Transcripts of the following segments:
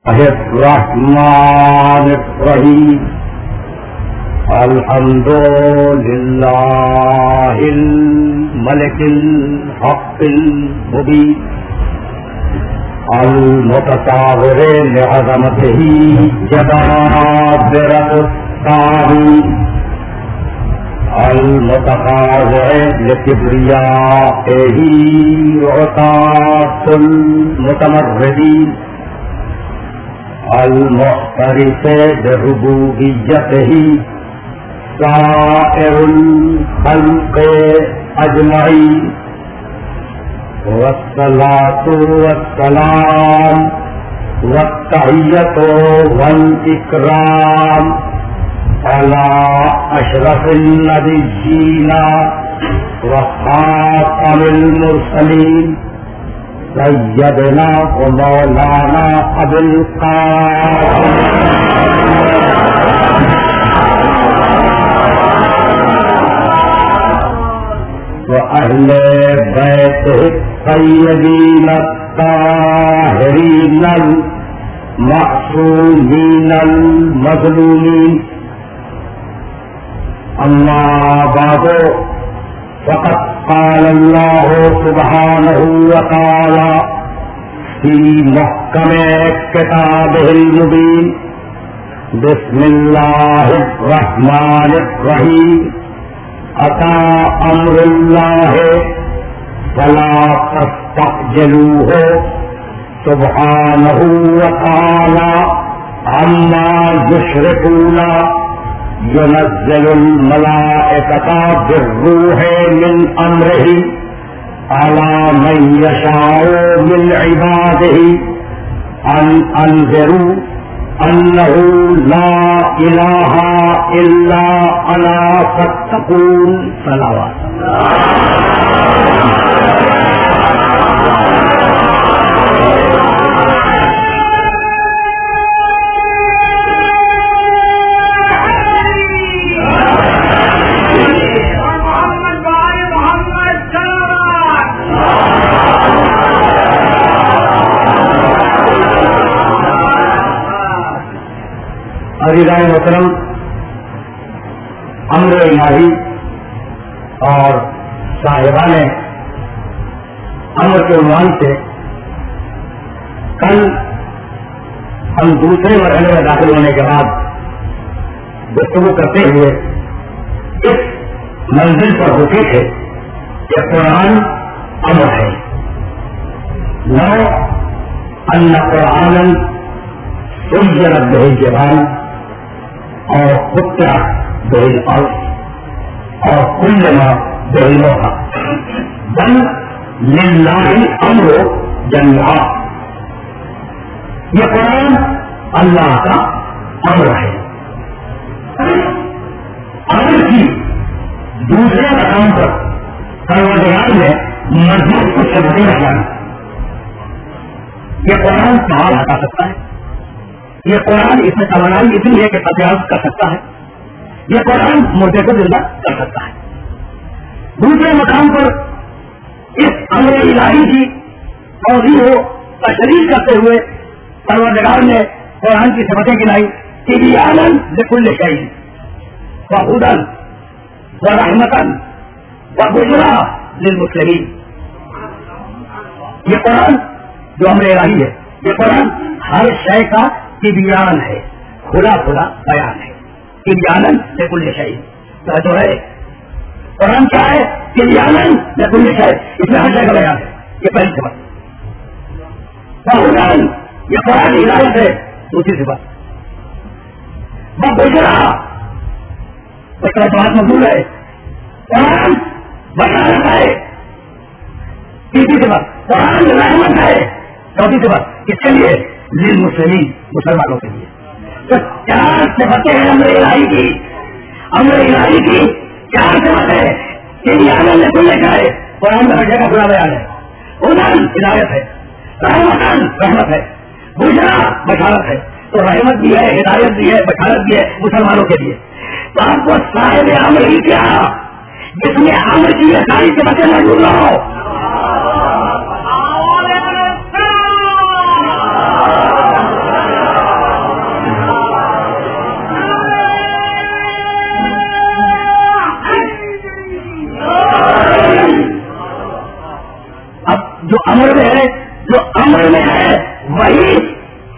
الرحمن الرحیم الحمد للہ الملک الحق المبین المتصاور لعظمتہ جبابرۃ الثانی المتخاضع لكبريائه عتاة المتمردين المعترف بربوبيته سائر الخلق أجمعين والصلاة والسلام والتحية والإكرام على أشرف النبيين وخاتم المرسلين سيدنا ومولانا أبي القاسم وأهل بيته الطيبين الطاهرين المعصومين المظلومين. أما بعد فقد قال الله سبحانه وتعالى في محكم كتابه المبين بسم الله الرحمن الرحيم أتى أمر الله فلا تستعجلوه سبحانه وتعالى عما يشركون ينزل الملائكة بالروح من أمره على من يشاء من عباده أن أنذروا أنه لا إله إلا أنا فاتقون. صلوات عزیزان محترم، امر الہی اور صاحبان امر کے عنوان سے کل ہم دوسرے مرحلے میں داخل ہونے کے بعد گفتگو کرتے ہوئے اس منزل پر رکے تھے کہ قرآن امر ہے. نو ان قرآن سجرت به الجبال اور قطعت به الارض اور كلما به الموتى بل لله الامر جميعا. یہ قرآن اللہ کا امر ہے. امر کی دوسرے مقام پر پروردگار نے مضبوط کو سمجھے رکھا. یہ قرآن سوال ہٹا سکتا ہے. یہ قرآن اس میں توانائی اتنی ہے کہ قیاس کر سکتا ہے. یہ قرآن مردے کو زندہ کر سکتا ہے. دوسرے مقام پر اس امر الہی کی توضیح و تشریح کرتے ہوئے پروردگار نے قرآن کی صفتیں گنائی. تبیانا لکل شیء وہدی ورحمۃ وبشریٰ للمسلمین. یہ قرآن جو امر الہی ہے، یہ قرآن ہر شے کا تبیان ہے، کھلا کھلا بیان ہے. تبیانا لکل شیء تو ہے قرآن کیا ہے؟ تبیانا لکل شیء، اس میں ہر شے کا بیان ہے. یہ پہلی صفت. وہدی، یہ قرآن ہدایت ہے. دوسری صفت بشریٰ، اس کا بات مقبول ہے. قرآن بشارت ہے. تیسری صفت قرآن رحمت ہے. چوتھی صفت کس کے لیے؟ للمسلمین، مسلمانوں کے لیے. تو چار صفتیں ہیں امر الہی کی. امر الہی کی چار صفتیں تبیانا لکل شیء، قرآن میں ہر جگہ کا پورا بیان ہے. ہدی ہدایت ہے. رحمت رحمت ہے. بشریٰ بشارت ہے. تو رحمت بھی ہے، ہدایت بھی ہے، بشارت بھی ہے مسلمانوں کے لیے. تو آپ کو صاحب امر ہی کیا جس میں امر کی یہ ساری صفتیں موجود نہ ہو.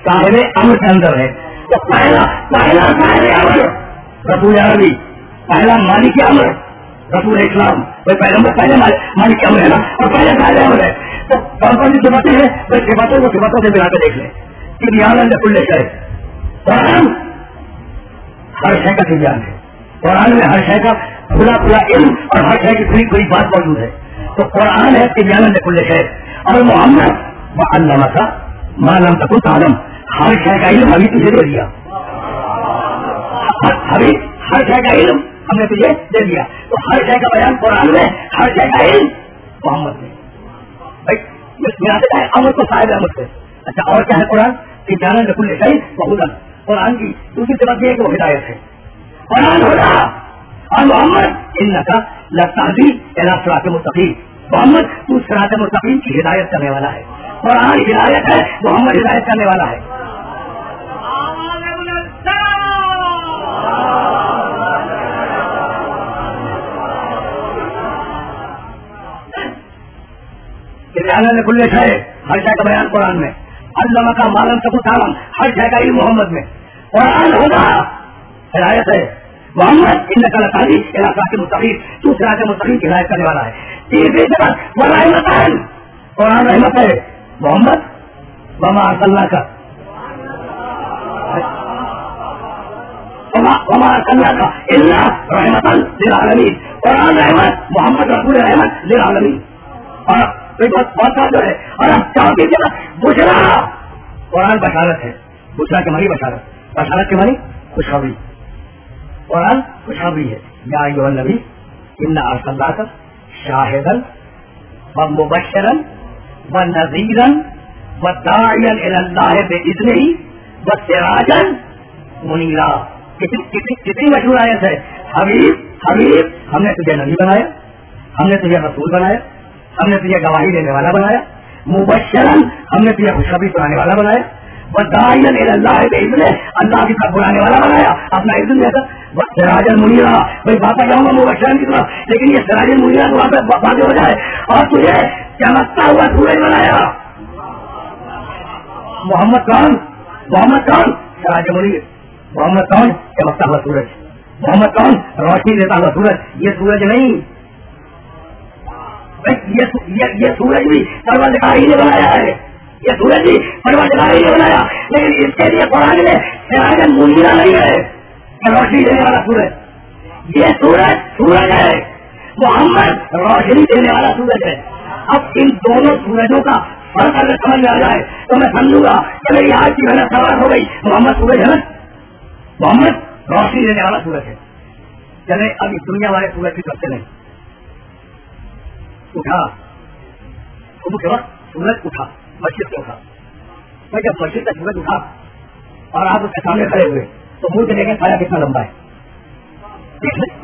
साहिब अमर के अंदर है। तो पहला साहिब अमर रसूल अरबी, पहला मालिक अमर रसूल इस्लाम, वही पहले मालिक अमर है ना, और पहले साहिब अमर है। तो कौन सी सिफतें हैं, वही सिफतों को सिफतों से मिला कर देख लें। तिबियान कुल्ल शै, कुरान हर शय का तिबियान है। कुरान में हर शय का खुला इल्म और हर शय की खुली बात मौजूद है। तो कुरान है तिबियान कुल्ल शै, और मोहम्मद व अल्लामा का मालम तकुन तालम, हर शय का इल्म अभी तुझे दे दिया। अभी हर शय का इल्म हमने तुझे दे दिया। तो हर शय का बयान कुरान में, हर शय का इल्म मोहम्मद में। अमर को साहिब अमर से। अच्छा, और क्या है कुरान? तिबियान कुल्ल शै बहुदन। कुरान की दूसरी तरफ ये वो हिदायत है, कुरान होगा। और मोहम्मद इन्नका लतादी इला सिरात मुस्तकीम, मोहम्मद तू सिरात मुस्तकीम की हिदायत करने वाला है। कुरान हिदायत है, मोहम्मद हिदायत करने वाला है। कुल्ले शै, हर शय का बयान कुरान में। अल्लामा का मालम सबूत आलम, हर शय का इल्म मोहम्मद में। कुरान होगा, हिदायत है। मोहम्मद इन्नका लतादी इला सिरात मुस्तकीम, तू सिरात मुस्तकीम की हिदायत करने वाला है। तीसरी तरफ व रहमतन, कुरान रहमत है। मोहम्मद वमा अरसलनाका इल्ला रहमतन लिल आलमीन, कुरान रहमत, मोहम्मद रसूल रहमत लिल आलमीन। और बहुत जो है, और अब चौथी जगह बुशरा, कुरान बशारत है। बुशरा के मानी बशारत, बशारत के मानी खुशखबरी। कुरान खुशखबरी है। या अय्युहन नबी इन्ना अरसलनाका शाहिदन व मुबश्शिरन व नज़ीरन व दाइयन इलल्लाह बिइज़्निही व सिराजन मुनीरा। कितनी मशहूर आयत है। हबीब हमने तुझे नबी बनाया, हमने तुझे रसूल बनाया, हमने तुझे गवाही देने वाला बनाया। मुबश्शिरन हमने तुझे खुशखबरी सुनाने वाला बनाया। व दाइयन इलल्लाह बिइज़्निही, अल्लाह की तरफ बुलाने वाला बनाया, अपना इज़्न देकर। व सिराजन मुनीरा, भाई वापस जाऊंगा मुबश्शिरन की तरफ, लेकिन ये सिराजन मुनीरा तो वापस हो जाए। और तुझे चमकता हुआ सूरज बनाया। मोहम्मद कौन? सिराज मुनीर। मोहम्मद कौन? चमकता हुआ सूरज। मोहम्मद कौन? रोशनी देता हुआ सूरज। ये सूरज नहीं, ये सूरज भी परवरदिगार ने बनाया है। ये सूरज भी परवरदिगार ने बनाया, लेकिन इसके लिए कुरान में सिराजन मुनीरा नहीं है, रोशनी देने वाला सूरज। ये सूरज है, मोहम्मद रोशनी देने वाला सूरज है। अब इन दोनों सूरजों का फर्क अगर समझ में आ जाए तो मैं समझूंगा कि मेरी आज की मेहनत सवार हो गई। मोहम्मद सूरज है ना, मोहम्मद रोशनी देने वाला सूरज है। चले अब इस दुनिया वाले सूरज की तरफ चले। उठा सुबह के वक्त सूरज उठा, मस्जिद से उठा। मैं जब मस्जिद का सूरज उठा और आप उसके सामने खड़े हुए तो मुंह से देखें साया कितना लंबा है, देख लें।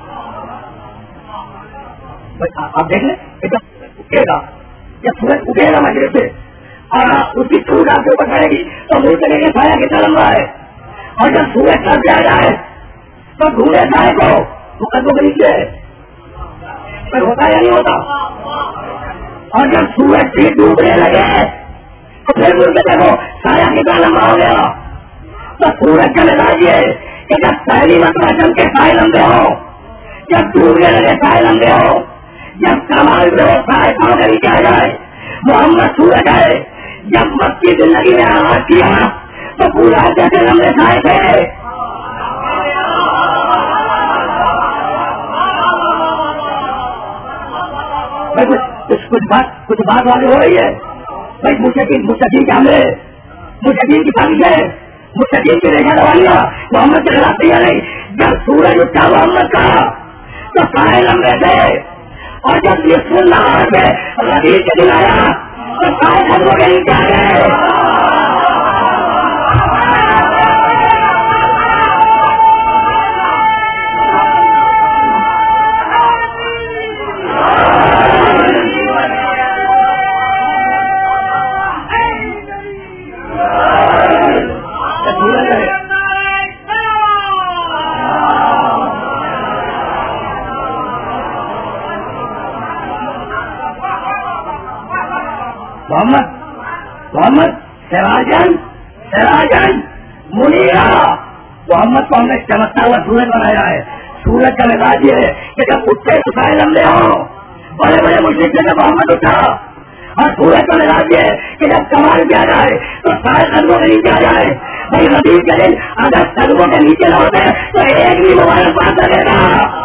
आप देख लें जब उठेगा, जब सूरज उठेगा मस्जिद से और उसकी सूरज आपके ऊपर पड़ेगी तो मुंह से देखें साया कितना लंबा है। और जब सूरज सर पे आ जाए तो ढूंढे साए को, वो कदमों के नीचे है, पर होता या नहीं होता। और जब सूरज भी डूबने लगे तो फिर मुझे देखो साया कितना लंबा हो गया। तो सूरज का मिजाज ये कि जब पहली मरतबा जम के साए लंबे हो, जब डूबने लगे साए लंबे हो, जब कमाल में हो साए पाँव के नीचे आ जाए। मोहम्मद सूरज है, जब मक्की जिंदगी में आगाज किया तो पूरा जैसे लंबे साए थे। कुछ बात वाली हो रही है भाई। मुस्तकीम के हमले, मुस्तकीम की साजिश है, मुस्तकीम की रेखा दवाइयाँ मोहम्मद के खिलाफ तैयार नहीं। जब सूरज उठा मोहम्मद का तो सारे लंबे थे, और जब ये सुनना के रबीर के दिन आया तो सारे खतरों के नीचे आ गए। मोहम्मद सिराजन सिराजन मुनीरा। मोहम्मद को हमने चमकता हुआ सूरज बनाया है। सूरज का मिजाज ये है कि जब उठते तो सारे लंबे हो, बड़े बड़े मुश्किल से मोहम्मद उठा। और सूरज का मिजाज ये है कि जब कमाल किया जाए तो सारे कदमों के नीचे आ जाए। भाई रबीब के दिन अगर कदमों के नीचे न होते तो एक भी मुबारकबाद न देगा।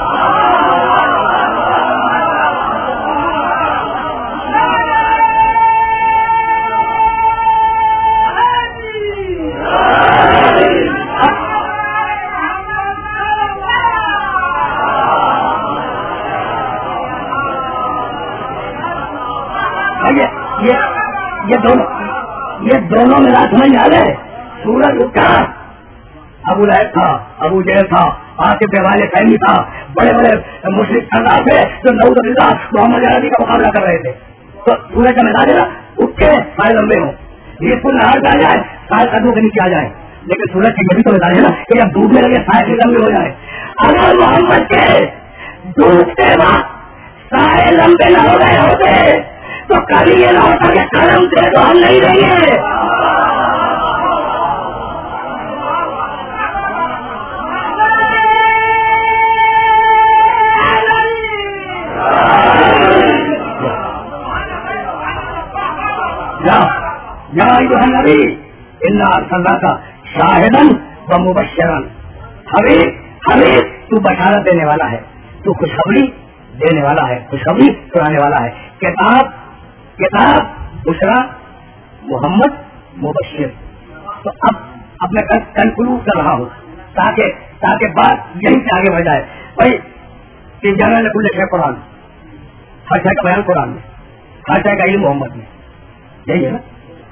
ये दोनों मेरा समझ आ गए। सूरज उठा, अबू लहब था, अबू जहल था, आसिफ वाले फैमी था, बड़े बड़े मुश्रिक सरदार थे जो नऊजुबिल्लाह मोहम्मद अरबी का मुकाबला कर रहे थे। तो सूरज का मिजाज है उठ के सारे लंबे हो, ये फुल नहार पे आ जाए, सारे कदमों के नीचे आ जाए। लेकिन सूरज की यही तो मिजाज है ना कि जब डूबने लगे सारे लंबे हो जाए। अगर मोहम्मद के डूबते वक्त सारे लंबे न हो गए होते तो कभी ये ना होता कि कलम से तो हम नहीं देंगे। नबी इन्ना अरसलनाका शाहिदन व मुबश्शिरन। हमें तू बशारत देने वाला है, तू खुशखबरी देने वाला है, खुशखबरी सुनाने वाला है। किताब बुशरा मोहम्मद मुबश्शिर। तो अब मैं कंक्लूड कर रहा हूँ ताकि बात यहीं से आगे बढ़ जाए। भाई कि जाना कुल है कुरान, हर शय का बयान कुरान में, हर शय का इल्म मोहम्मद में, यही है ना।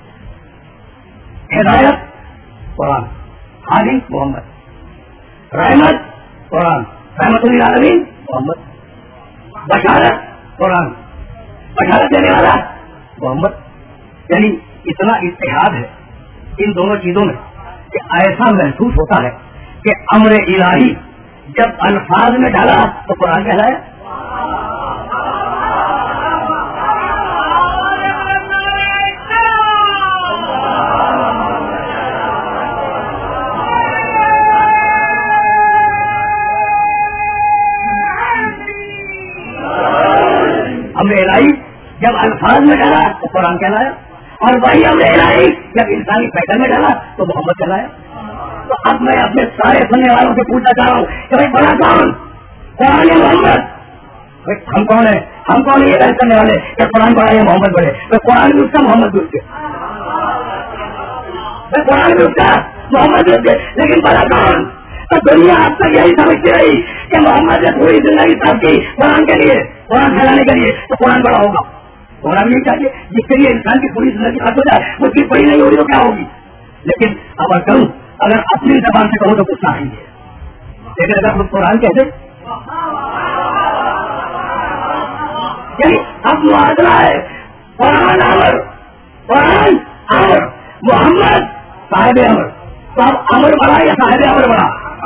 हिदायत कुरान, हादी मोहम्मद, रहमत कुरान, रहमतुल आलमीन मोहम्मद, बशारत कुरान, बशारत देने वाला मोहम्मद। यानी इतना इत्तेहाद है इन दोनों चीजों में कि ऐसा महसूस होता है कि अम्र इलाही जब अल्फाज में डाला तो कुरान कहलाया। अम्र इलाही जब अल्फाज में डाला तो कुरान कहलाया, और वही अम्र इलाही जब इंसानी पैटर्न में डाला तो मोहम्मद कहलाया। तो अब मैं अपने सारे सुनने वालों से पूछना चाह रहा हूँ कि भाई बड़ा कौन, कुरान या मोहम्मद? हम कौन है? हम कौन ये बहस करने वाले कि कुरान बड़ा या मोहम्मद बड़े? तो कुरान भी उसका, मोहम्मद भी उसके, कुरान भी उसका, मोहम्मद भी उसके, लेकिन बड़ा कौन? तो दुनिया अब तक यही समझती रही कि मोहम्मद ने पूरी जिंदगी सब की कुरान के लिए, कुरान फैलाने के लिए, तो कुरान बड़ा होगा। होना भी नहीं चाहिए। जिसके लिए इंसान की पूरी जिंदगी खत्म हो जाए उसकी बड़ी नहीं होगी तो क्या होगी? लेकिन अब कहूँ, अगर अपनी जबान से कहूँ तो कुछ नहीं है, लेकिन अगर हम कुरान कहते, अब मुआवजा है कुरान अमर, कुरान अमर, मोहम्मद साहिब अमर। तो अब अमर बड़ा या साहिब अमर बड़ा?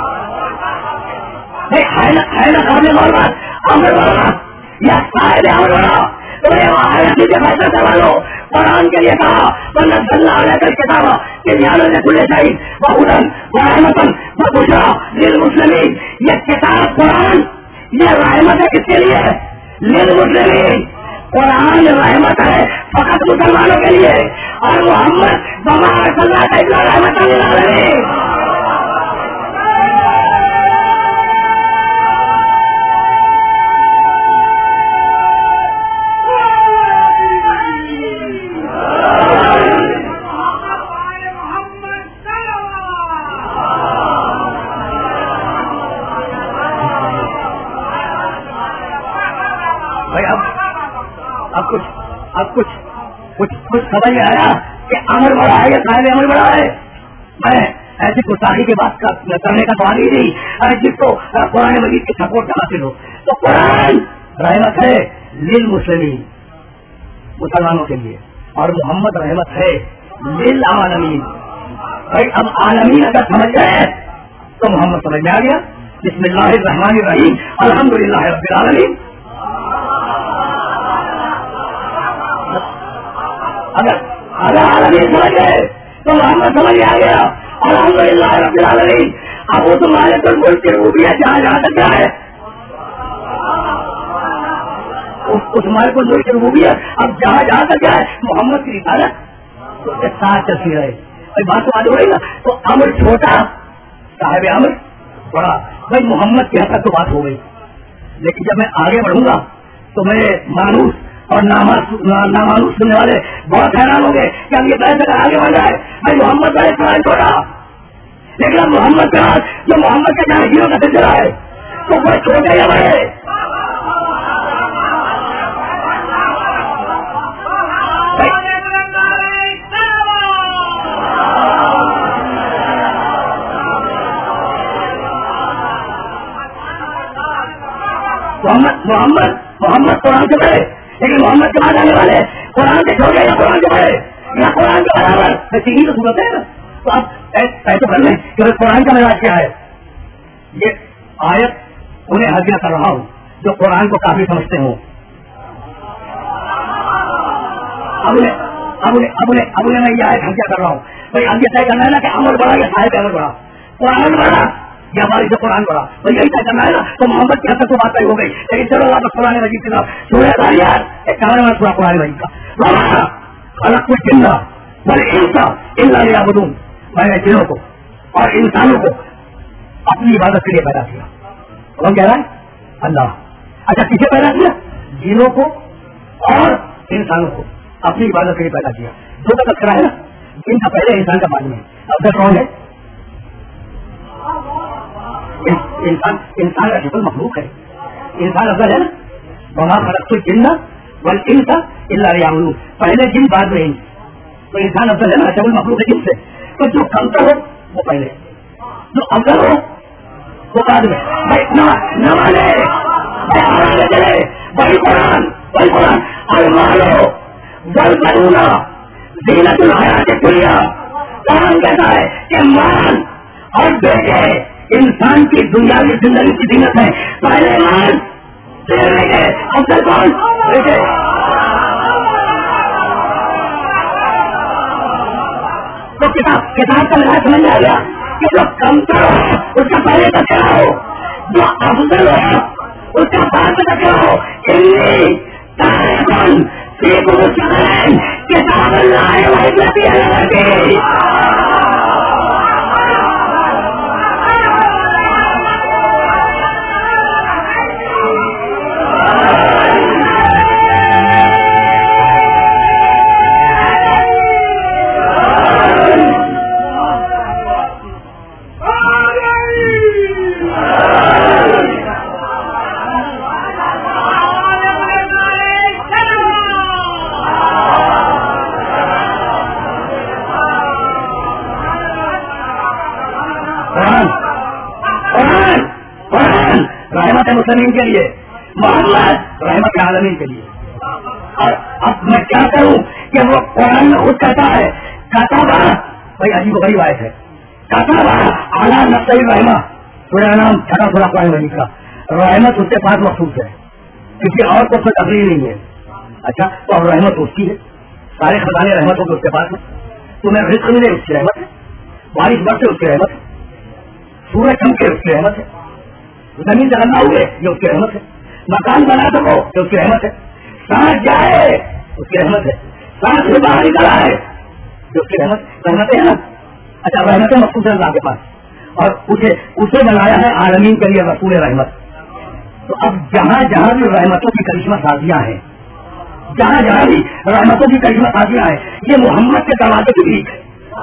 है ना साहिब अमर अमर बड़ा या साहिब अमर बड़ा? तो ये फैसला करवा लो। कुरान के लिए कहा किताब खुले शहीद बहुदन रहमतन बुशरा लिल मुस्लिमीन। ये किताब कुरान ये रहमत है किसके लिए? लिल मुस्लिमीन। कुरान रहमत है फकत मुसलमानों के लिए, और मोहम्मद रहमत है। कुछ समझ में आया कि अमर बड़ा है या साहिब अमर बड़ा है? मैं ऐसी गुस्ताखी की बात करने का सवाल ही नहीं, जिसको कुरान मजीद की सपोर्ट हासिल हो। तो कुरान रहमत है लिल मुस्लिमीन, मुसलमानों के लिए, और मोहम्मद रहमत है लिल आलमीन। भाई अब आलमीन अगर समझ गए तो मोहम्मद समझ में आ गया। बिस्मिल्लाहिर रहमानिर रहीम अल्हम्दुलिल्लाहि रब्बिल आलमीन। अगर आलमीन समझ गए تو मोहम्मद समझ आ गया। अल्हम्दुलिल्लाह रब्बिल आलमीन। अब वो तुम्हारे तो मुल्क की रूबियत जहाँ जहाँ तक क्या है, उस मालिक को मुल्क की रूबियत अब जहाँ जहाँ तक क्या है, मोहम्मद की रिसालत उसके साथ चलती रहे। भाई बात तो आज हो रही ना। तो अमर छोटा, साहिब अमर बड़ा। भाई मोहम्मद की हद तक तो बात हो गई, लेकिन जब मैं आगे बढ़ूंगा तो मैं मानूस और नामानूस सुनने वाले बहुत हैरान हो गए कि अब ये कैसे आगे बढ़ जाए। भाई मोहम्मद का एक छोटा, लेकिन अब मोहम्मद का जो मोहम्मद के जहाँ हीरो का सिलसिला है तो वो छोटे या बड़े। मोहम्मद कुरान के बड़े, लेकिन मोहम्मद के बाद आने वाले कुरान के छोटे या कुरान के बड़े या कुरान के बराबर, वैसे ही तो सूरत है ना। तो आप ऐसे कर लें कि कुरान का मिजाज क्या है। ये आयत उन्हें हदिया कर रहा हूँ जो कुरान को काफी समझते हो। अब उन्हें मैं ये आयत हदिया कर रहा हूँ। भाई अब ये तय करना है ना कि अमर बड़ा या साहिब अमर बड़ा, कुरान बड़ा या हमारी से कुरान बड़ा। तो यही तय करना है ना। तो मोहम्मद की हद तक तो बात तय हो गई, लेकिन चलो वापस कुरान मजीद के साथ सूरह यार एक कमरे में पूरा कुरान मजीद का अलग कुछ जिंदा बड़े इंसान इन लाबून, मैंने जिनों को और इंसानों को अपनी इबादत के लिए पैदा किया। कौन कह रहा है? अल्लाह। अच्छा किसे पैदा किया? जिनों को और इंसानों को अपनी इबादत के लिए पैदा किया। दो का तस्करा है ना, जिन का पहले इंसान का बाद में। अब तक कौन है? इंसान का जिक्र मखलूक है, इंसान अफजल है ना। वमा खलक़तुल जिन्ना वल इंसा इल्ला लियअबुदून, पहले जिन बाद में इंस। तो इंसान अफजल है ना, अशरफुल मखलूक है जिनसे। तो जो कमतर हो वो पहले, जो अफजल हो वो बाद में। भाई न माने चले वही कुरान अलमालो वल बनूना ज़ीनतुल हयातिद दुनिया। कुरान कहता है कि माल और बेटे इंसान की दुनियावी जिंदगी की जीनत है। पहले मान बेटे, अफजल कौन? बेटे। तो किताब का लगा समझ आ गया कि जो कमतर हो उसका पहले तक हो, जो अफजल हो उसका बाद तक हो। किताब रहमत मुस्लिमीन के लिए, मोहम्मद रहमत आलमीन के लिए। और अब मैं क्या करूं कि वो कुरान में खुद कहता है कताबा, भाई अजीब वही बात है, कताबा आला नफ्सी रहमा, पूरा नाम छठा थोड़ा कुरान मजीद का। रहमत उसके पास मखसूस है, किसी और को कोई तकलीफ नहीं है। अच्छा तो अब रहमत उसकी है, सारे खजाने रहमत होंगे उसके पास में। तुम्हें रिस्क मिले उसकी रहमत है, बारिश बरसे उसकी रहमत है, सूरज चमके उसकी रहमत है, जमीन से गंदा हुए ये उसकी रहमत है, मकान बना सको ये उसकी रहमत है, सांस जाए उसकी रहमत है, सांस से बाहर निकल आए ये उसकी रहमत है ना। अच्छा रहमत मखसूस है अल्लाह के पास, और उसे बनाया है आलमीन के लिए रसूल रहमत। तो अब जहाँ जहाँ भी रहमतों की करिश्मा साजियां हैं, जहाँ जहाँ भी रहमतों की करिश्मा साजियां हैं, ये मोहम्मद के दरवाजे की भीख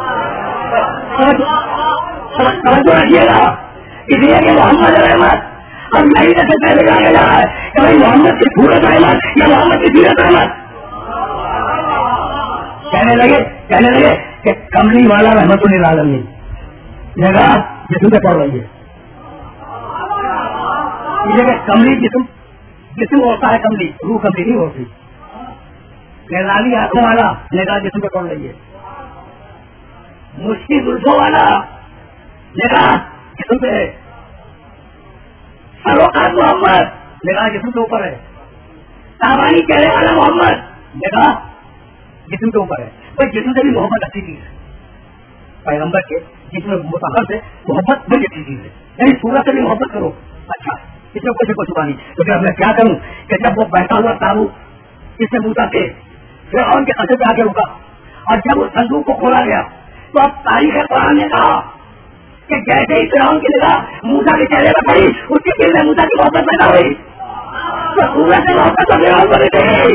समझो रखिएगा। इसलिए कि मोहम्मद रहमत अब नहीं जैसे पहले जाने जा रहा है कि भाई मोहम्मद की सूरत रहमत या मोहम्मद की सीरत रहमत। कहने लगे कि कमली वाला रहमतुल लिल आलमीन जगह जिस्म पे पड़ रही है। ये कमली जिस्म होता है, कमली रूह कमली नहीं होती। लाली आंखों वाला निगाह जिस्म पे पड़ रही है, मुश्किल जुल्फों वाला निगाह जिस्म पे है, सरोकार मोहम्मद निगाह जिस्म के ऊपर है, ताबानी चेहरे वाला मोहम्मद निगाह जिस्म के ऊपर है। तो जिस्म से भी मोहब्बत अच्छी चीज है, पैगंबर के जिसमें मुतहर से मोहब्बत बड़ी अच्छी चीज है, यानी सूरत से भी मोहब्बत करो। अच्छा, इसमें कुछ छुपा नहीं, तो फिर मैं क्या करूं कि जब वो बैठा हुआ ताबूत इससे मूसा के फिरौन के कब्जे पे आके रुका और जब उस संदूक को खोला गया तो अब तारीख कुरान ने कहा कि जैसे ही फिरौन की निगाह मूसा के चेहरे पर पड़ी उसके दिल में मूसा की मोहब्बत पैदा हुई, तो सूरत से मोहब्बत तो फिरौन को भी गई।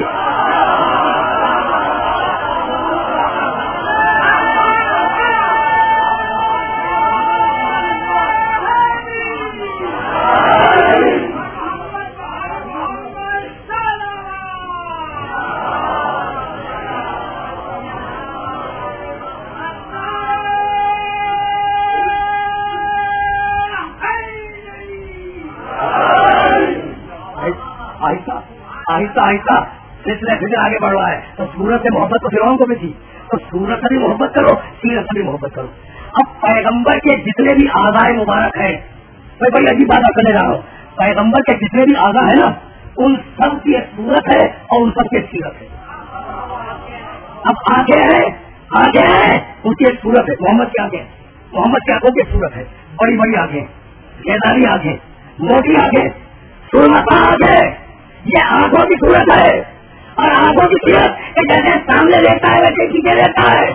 आहिस्ता आहिस्ता सिलसिला फिर आगे बढ़ रहा है। तो सूरत से मोहब्बत तो फिरौन को भी थी, तो सूरत से भी मोहब्बत करो, सीरत से भी मोहब्बत करो। अब पैगंबर के जितने भी आज़ाए मुबारक हैं, मैं बड़ी अजीब बात करने जा रहा हूँ, पैगंबर के जितने भी आज़ा है ना उन सब की सूरत है और उन सब की सीरत है। अब आगे है उनकी एक सूरत है, मोहम्मद की आगे, मोहम्मद की आंखों की सूरत है, बड़ी बड़ी आंखें, घेदारी आंखें, मोटी आंखें, सुरमा आंखें, ये आंखों की सूरत है। और आंखों की सूरत जैसे सामने रहता है वैसे पीछे रहता है।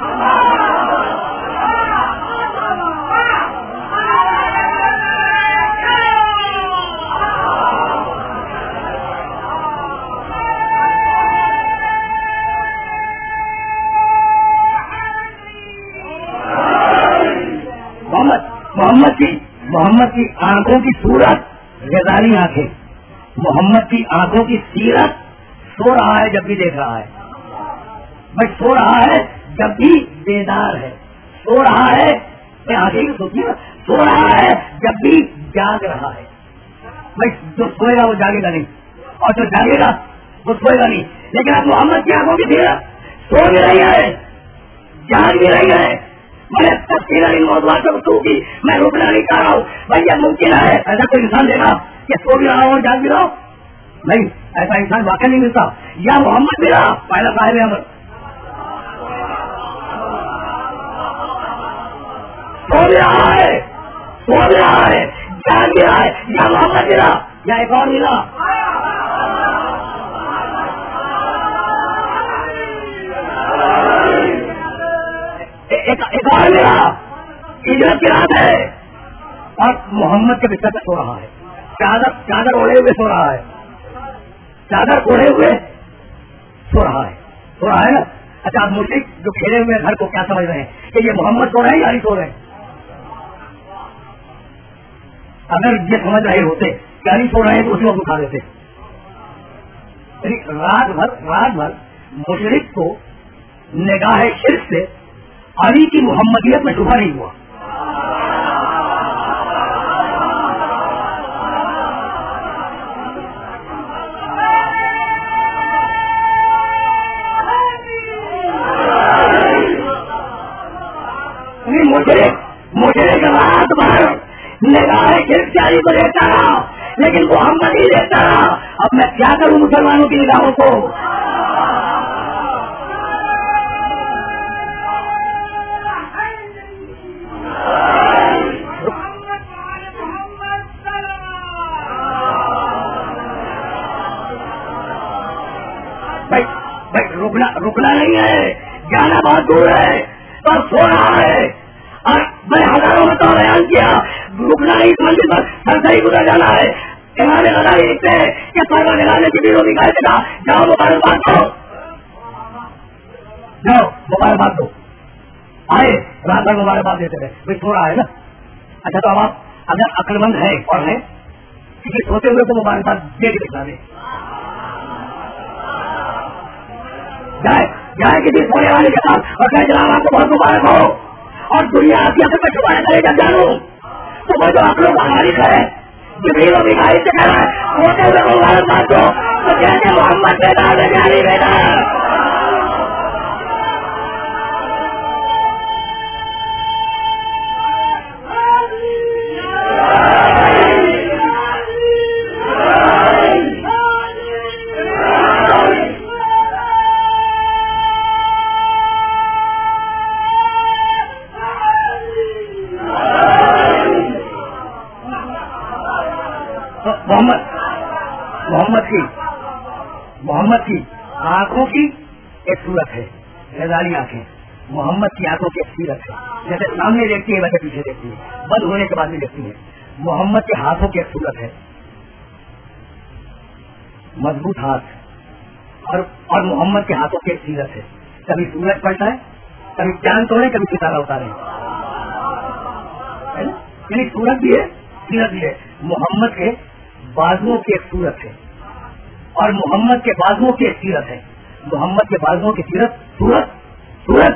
मोहम्मद की आंखों की सूरत ग़ज़ाली आंखें, मोहम्मद की आंखों की सीरत सो रहा है जब भी देख रहा है, भाई सो रहा है जब भी बेदार है, सो रहा है आगे की सोचिए, सो रहा है जब भी जाग रहा है। भाई जो सोएगा वो जागेगा नहीं और जो जागेगा वो सोएगा नहीं। लेकिन अब मोहम्मद की आंखों की सीरत सो भी रही है, जाग भी रही है। मैंने तस्वीर की मैं रुकना नहीं चाह रहा हूँ, भाई ये मुमकिन है ऐसा कोई इंसान देगा कि सो भी रहा हो और जाग भी रहा हो? नहीं, ऐसा इंसान वाकई नहीं मिलता। या मोहम्मद मिला पहला साहिब अमर, सो भी रहा है, जाग भी रहा है, या मोहम्मद मिला या एक और मिला। एक और मिला, हिजरत की रात है और मोहम्मद के बिस्तर पे सो रहा है, चादर ओढ़े हुए सो रहा है, चादर ओढ़े हुए सो रहा है ना। अच्छा, आप मुश्रिक जो खेले हुए घर को क्या समझ रहे हैं कि ये मोहम्मद सो रहे हैं या नहीं सो रहे हैं? अगर ये समझ रहे होते क्या नहीं सो रहे हैं तो उसी वक्त उठा देते। रात भर मुश्रिक को निगाह शिर्क से अली की मोहम्मदियत में शुबा नहीं हुआ। मुझे रात भर निगाह शिर्क से अली को देखता रहा, लेकिन मोहम्मद ही देखता रहा। अब मैं क्या करूं मुसलमानों की निगाहों को? रुकना नहीं है, जाना बहुत दूर है, पर सो रहा है। और मैं हजारों में तो बयान किया, रुकना नहीं, मंदिर पर सरसरी गुजर जाना है। इमाम गज़ाली लिखते हैं कि परवरदिगार ने जिब्रील को दिखाया था, जाओ मुबारकबाद दो, जाओ मुबारकबाद दो। आए रात भर मुबारकबाद देते रहे, भाई सो रहा है ना। अच्छा, तो अब आप अगर अक्लमंद है और है किसी सोते हुए को मुबारकबाद दे के दिखा दे, जाए किसी सोने वाले के साथ और कहे जनाब आपको बहुत मुबारक हो, और दुनिया आपकी अपने पर छुपाने करे जब जानू तो वो जो अकलों का मालिक है जिब्रील और मीकाईल से कह रहा है सोते हुए मुबारकबाद दो, तो कहते मोहम्मद बेदार जारी बेदार। मोहम्मद की आंखों की एक सूरत है, गजाली आंखें। मोहम्मद की आंखों की एक सीरत है, जैसे सामने देखती है वैसे पीछे देखती है, बंद होने के बाद भी देखती है। मोहम्मद के हाथों की एक सूरत है, मजबूत हाथ, और मोहम्मद के हाथों की एक सीरत है। कभी सूरज पलटा है, कभी चांद तोड़े, कभी सितारा उतारे, है ना? यानी सूरत भी है, सीरत भी है। मोहम्मद के बाजुओं की एक सूरत है, और मोहम्मद के बाजुओं की एक सीरत है। मोहम्मद के बाजुओं की सीरत, सूरत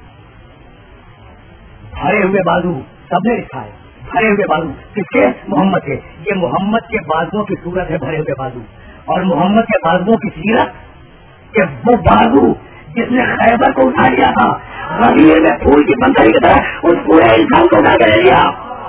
भरे हुए बाजू, सबने लिखा है भरे हुए बाजू। किसके? मोहम्मद के। ये मोहम्मद के बाजुओं की सूरत है, भरे हुए बाजू। और मोहम्मद के बाजुओं की सीरत कि वो बाजू जिसने खैबर को उठा लिया था, रबीए में फूल की बंदरी की तरह उस पूरे इंसान को उठा के ले लिया,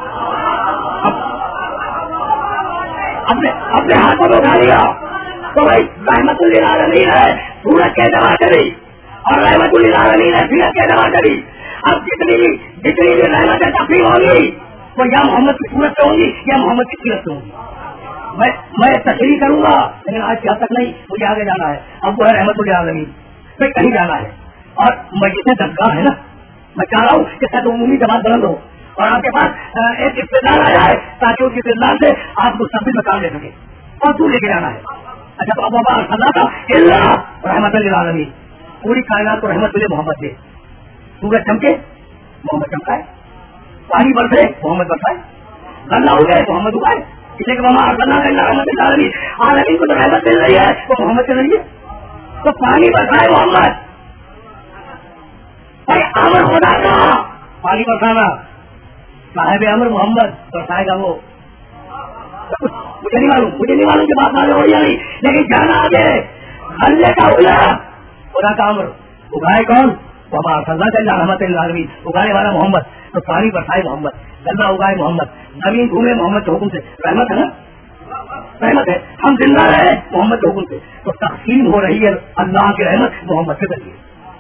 अपने हाथों में उठा लिया। तो भाई रहमतुल्लिल आलमीन है, सूरत के दवा करी, और रहमतुल्लिल आलमीन है, सीरत के दवा करी। अब जितनी भी रहमतें तकलीफ होंगी वो या मोहम्मद की सूरत से होंगी या मोहम्मद की सीरत से होंगी। मैं तशरीह करूंगा, लेकिन आज यहाँ तक नहीं, मुझे आगे जाना है। अब वो है रहमतुल्लिल आलमीन, मैं कहीं जाना है, और मस्जिद दरगाह है ना, मैं चाह रहा हूँ कि शायद उमूमी जमात बुलंद हो और आपके पास एक इस्तेदार आ जाए, ताकि उस इस्तेदार से आप मुस्तक़बिल में काम ले सके, और दूर लेके जाना है। अच्छा, तो अब रहमतुल्लिल आलमीन, पूरी कायनात को रहमतुल्लिल मोहम्मद दे। सूरज चमके, मोहम्मद चमकाए, पानी बरसे, मोहम्मद बरसाए, गन्ना उगे, मोहम्मद उगाए। इसलिए कि आलमीन को तो रहमत मिल रही है, तो मोहम्मद चल रही है, तो पानी बरसाए मोहम्मद। भाई अमर होना का पानी बरसाना, साहिब अमर मोहम्मद बरसाएगा वो। मुझे नहीं मालूम कि बात आगे हो या नहीं, लेकिन जाना आगे। अल्लाह का उगला, खुदा का अमर, उगाए कौन? उगाने वाला मोहम्मद। तो पानी बरसाए मोहम्मद, गन्ना उगाए मोहम्मद, जमीन घूमे मोहम्मद के हुक्म से। रहमत है ना, रहमत है। हम जिंदा रहे मोहम्मद के हुक्म से, तो तकसीम हो रही है अल्लाह की रहमत मोहम्मद के जरिए।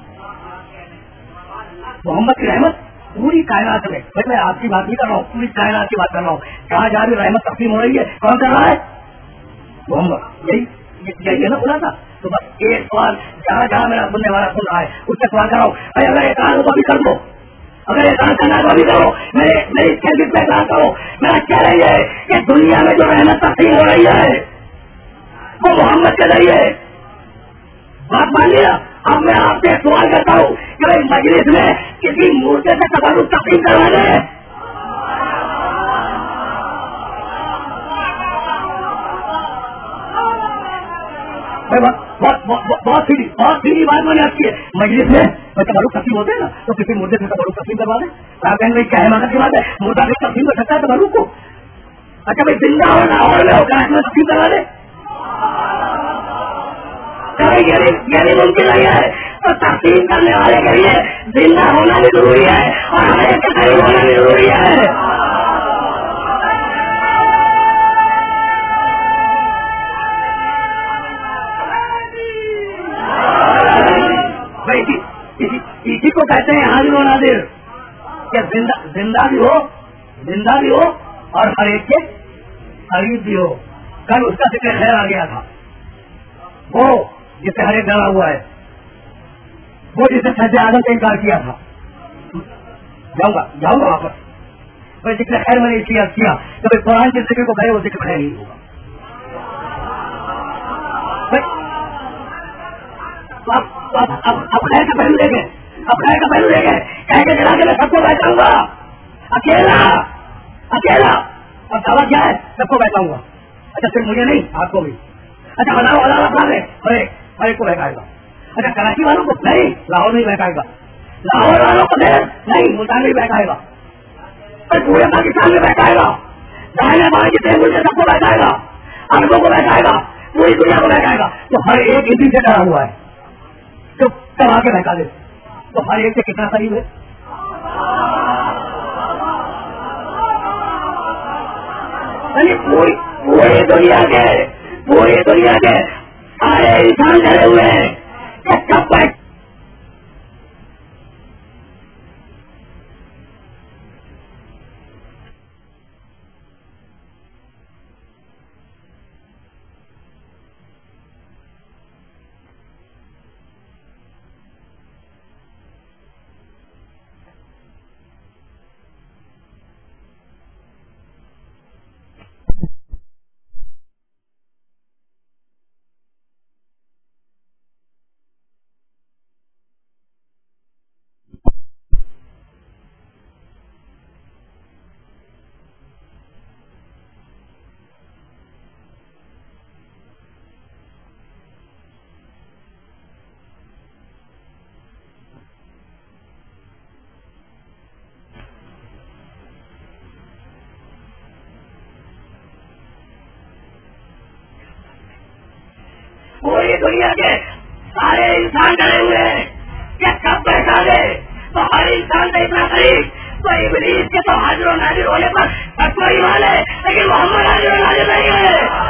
मोहम्मद की रहमत पूरी कायनात में, मैं आपकी बात नहीं कर रहा हूँ, पूरी कायनात की बात कर रहा हूँ। कहाँ जा रही रहमत तकसीम हो रही है, कौन कर रहा है? मोहम्मद। यही है ना खुदा था। तो बस एक सवाल, जहाँ मेरा सुनने वाला सुन रहा है उससे सवाल कर रहा हूँ, अगर एक काम को भी कर दो, अगर एक काम करना को भी करो, मेरी खेल में काम करो। मेरा कह रही है कि दुनिया में जो रहमत तकसीम हो रही है वो मोहम्मद के जरिए। बात मान लिया। अब मैं आपसे सवाल करता हूँ कि भाई मजलिस में किसी मूर्ति से तबरुक तकसीम करवा दे, बहुत सीधी बात मैंने आपकी है। मजलिस में तबरुक तकसीम होते हैं ना, तो किसी मुर्दे से तबरुक तकसीम करवा दे। आप कहेंगे क्या हिमाकत की बात है, मुर्दा भी तकसीम कर सकता है तबरुक को? अच्छा भाई जिंदा हो लाहौर में हो, कराची में तकसीम करवा दे, यानी मुमकिन नहीं है। तो तकसीम करने वाले के लिए जिंदा होना भी जरूरी है और हमें करीब होना भी जरूरी है। इसी को कहते हैं हाजिर और नाजिर, क्या जिंदा भी हो और हर एक के करीब भी हो। कल उसका जिक्र खैर आ गया था, वो जिसे हर एक डरा हुआ है, वो जिसे सज्जे आदम से इनकार किया था। जाऊंगा वापस। मैं जिक्र खैर मैंने इसलिए किया कि भाई कुरान के जिक्र को कहे वो जिक्र खैर नहीं होगा। अब खैर का पहलू देखे, कह के चला के मैं सबको बैठाऊंगा अकेला। और दावा क्या है? सबको बैठाऊंगा। अच्छा सिर्फ मुझे नहीं, आपको भी। अच्छा बताओ अल्लाह हर एक को बैठाएगा। अच्छा कराची वालों को नहीं, लाहौर नहीं बैठाएगा। लाहौर वालों को नहीं, मुल्तान नहीं बैठाएगा। पूरे पाकिस्तान में बैठाएगा। दाहिने बाएं जितने मुल्क सबको बैठाएगा, अरबों को बैठाएगा, पूरी दुनिया को बैठाएगा। तो हर एक इसी से डरा हुआ है, तो सब आके बैठा दे। तो हर एक से कितना करीब है? पूरी दुनिया के सारे इंसान डरे हुए हैं कि कब बैठ دنیا کے سارے انسان ڈرے ہوئے ہیں کہ کب پہنچا دے تو ہر انسان کا اتنا قریب تو ابلیس کے تو حاضر و ناظر ہونے پر سب کو ایمان ہے، لیکن محمد حاضر و ناظر نہیں ہے.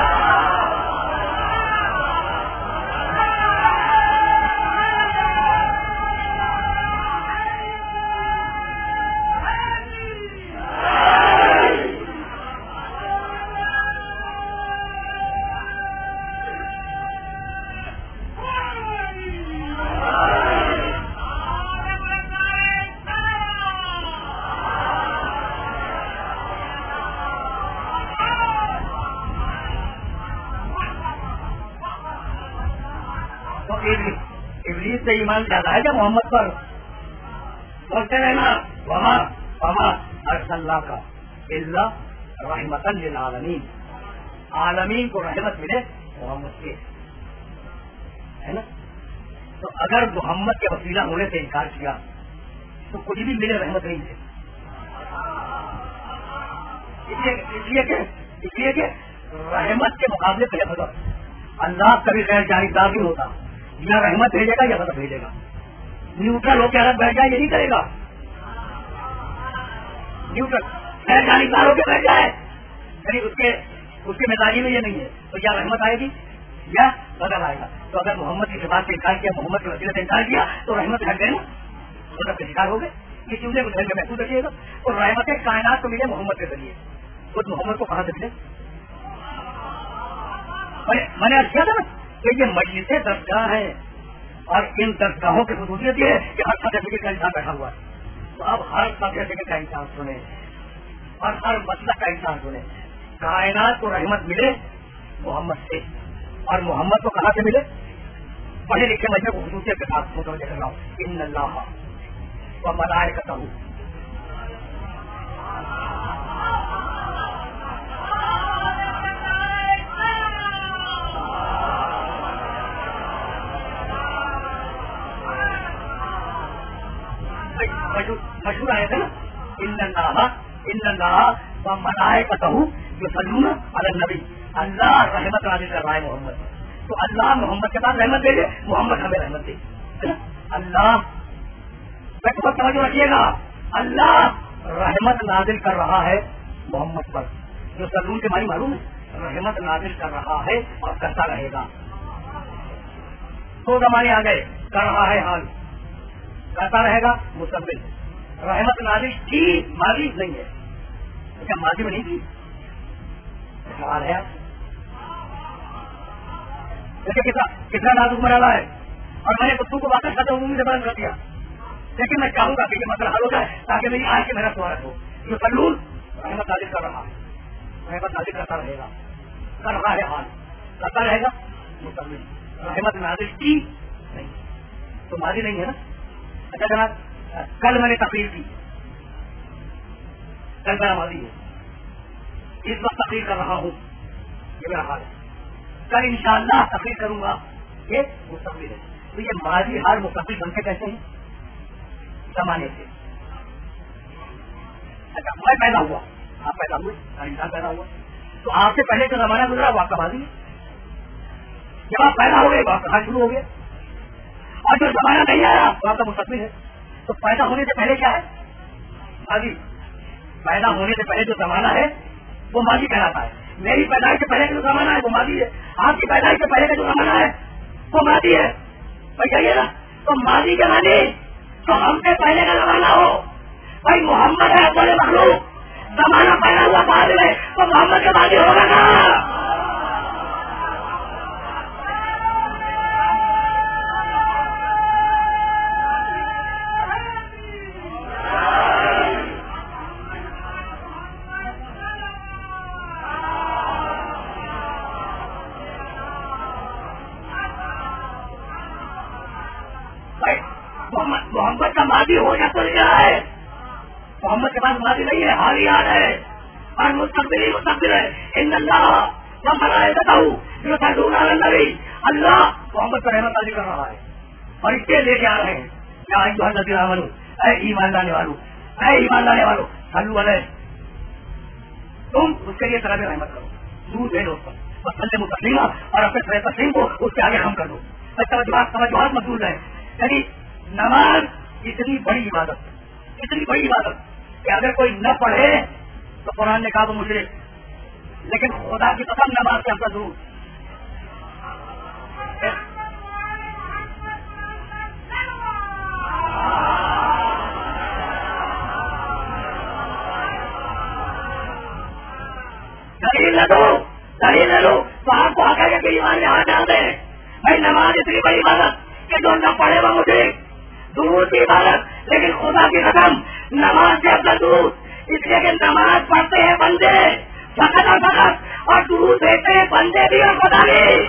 ابلیس سے ایمان زیادہ ہے کیا محمد پر؟ بولتے رہنا وما وما ارسلنا کا الا رحمتا للعالمین، عالمین کو رحمت ملے محمد کے، ہے نا. تو اگر محمد کے وسیلہ ہونے سے انکار کیا تو کچھ بھی ملے رحمت نہیں ہے. اس لیے کہ رحمت کے مقابلے پہ غضب، اللہ کبھی غیر جانبدار نہیں ہوتا، یا رحمت بھیجے گا یا غضب بھیجے گا. نیوٹرل ہو کے الگ بیٹھ جائے یہ نہیں کرے گا. نیوٹرل غیر جانبدار ہو کے بیٹھ جائے یعنی اس کے مزاجی میں یہ نہیں ہے تو یا رحمت آئے گی یا غضب آئے گا. تو اگر محمد کی صفات سے انکار کیا، محمد کے وسیلے سے انکار کیا تو رحمت ہٹ گئے نا، غضب کے شکار ہو گئے. یہ چیزیں گھر میں محسوس رکھیے گا. اور رحمت کائنات کو ملے محمد کے ذریعے، خود محمد کو کہاں سے ملے؟ میں نے کیا تھا نا کہ یہ مجلس درسگاہ ہے اور ان درسگاہوں کی خصوصیت یہ ہے کہ ہر سرٹیفکیٹ کا انسان بیٹھا ہوا ہے. تو اب ہر سرٹیفکیٹ کا انسان سنے اور ہر مسئلہ کا انسان سنے. کائنات کو رحمت ملے محمد سے، اور محمد کو کہاں سے ملے؟ پڑھے لکھے بچے کو خصوصیت کے ساتھ متوجہ کر رہا ہوں. ان اللہ و ملائکتہ مشہور آئے تھے نا، ان اللہ و ملائکتہ یصلون علی النبی، اللہ رحمت نازل کر رہا ہے محمد. تو اللہ محمد کے پاس رحمت دے دے، محمد ہمیں رحمت دے. اللہ بہت توجہ رکھیے گا، اللہ رحمت نازل کر رہا ہے محمد پر. جو سلون کے معنی معلوم ہے، رحمت نازل کر رہا ہے اور کرتا رہے گا. دو زمانے آ گئے، کر رہا ہے حال، کرتا رہے گا مستقبل. رحمت نازل کی ماضی نہیں ہے، کیا ماضی میں نہیں کی؟ سوال ہے کتنا نازک مرحلہ ہے. اور میں نے کتوں کو واپس کرتے عمومی سے بیان کر دیا، لیکن میں چاہوں گا کہ یہ مسئلہ حل ہو جائے تاکہ میری آج کی محنت سوارت ہو. جو سلون رحمت نازل کر رہا ہے، رحمت نازل کرتا رہے گا، کر رہا ہے حال، کرتا رہے گا مستقبل. رحمت نازل کی نہیں تو ماضی نہیں ہے نا. اچھا جناب، کل میں نے تقریر کی، کل میرا ماضی ہے، اس وقت تقریر کر رہا ہوں، یہ میرا حال ہے. کل انشاءاللہ تقریر کروں گا، یہ مستقبل ہے. تو یہ ماضی حال مستقبل بنتے کیسے ہیں؟ زمانے سے. اچھا، میں پیدا ہوا، آپ پیدا ہوئے، ہر انسان پیدا ہوا، تو آپ سے پہلے جو زمانہ گزرا وہ آپ کا ماضی ہے. جب آپ پیدا ہو گئے وہ آپ کا حال شروع ہو گیا، اور جو زمانہ نہیں آیا وہ آپ کا مستقبل ہے. تو پیدا ہونے سے پہلے کیا ہے؟ ماضی. پیدا ہونے سے پہلے جو زمانہ ہے وہ ماضی کہلاتا ہے. میری پیدائش سے پہلے کا جو زمانہ ہے وہ ماضی ہے، آپ کی پیدائش سے پہلے کا جو زمانہ ہے وہ ماضی ہے. بھائی کہیے نا، تو ماضی کے معنی تو ہم سے پہلے کا زمانہ ہو. بھائی محمد ہے افضل مخلوق، زمانہ پیدا ہوا بعد میں تو محمد کے ماضی ہوگا نا. محمد کا ماضی ہو یا تو رہا ہے، محمد کے پاس ماضی نہیں ہے، حال یاد ہے، اور مستقبل ہی مستقبل ہے. ان اللہ و ملائکتہ یصلون علی النبی، اللہ محمد پر رحمت نازل کر رہا ہے اور اس کے لے کے آ رہے ہیں. یا ایھا الذین آمنوا، اے ایمان لانے والوں، اے ایمان لانے والوں، صلوا علیہ، تم اس کے لیے طلب رحمت کرو، دودھ دے دو اس پر. वसल्लिमु तस्लीमा, और अपने सर तस्लीम को उसके आगे हम कर दो। तवज्जुहात मकबूल है। यानी नमाज इतनी बड़ी इबादत कि अगर कोई न पढ़े तो कुरान ने कहा तो मुशरिक, लेकिन खुदा की कसम नमाज से आपका दूर। दलील ले लो तो आपको आकर के ईमान में हाथ डाल दें। भाई नमाज इतनी बड़ी इबादत कि जो न पढ़े वो मुझे दूर की इबादत, लेकिन खुदा की कसम नमाज से अपना दूर, इसलिए कि नमाज पढ़ते हैं बंदे फकत और फकत, और दूर देते हैं बंदे भी और खुदा भी।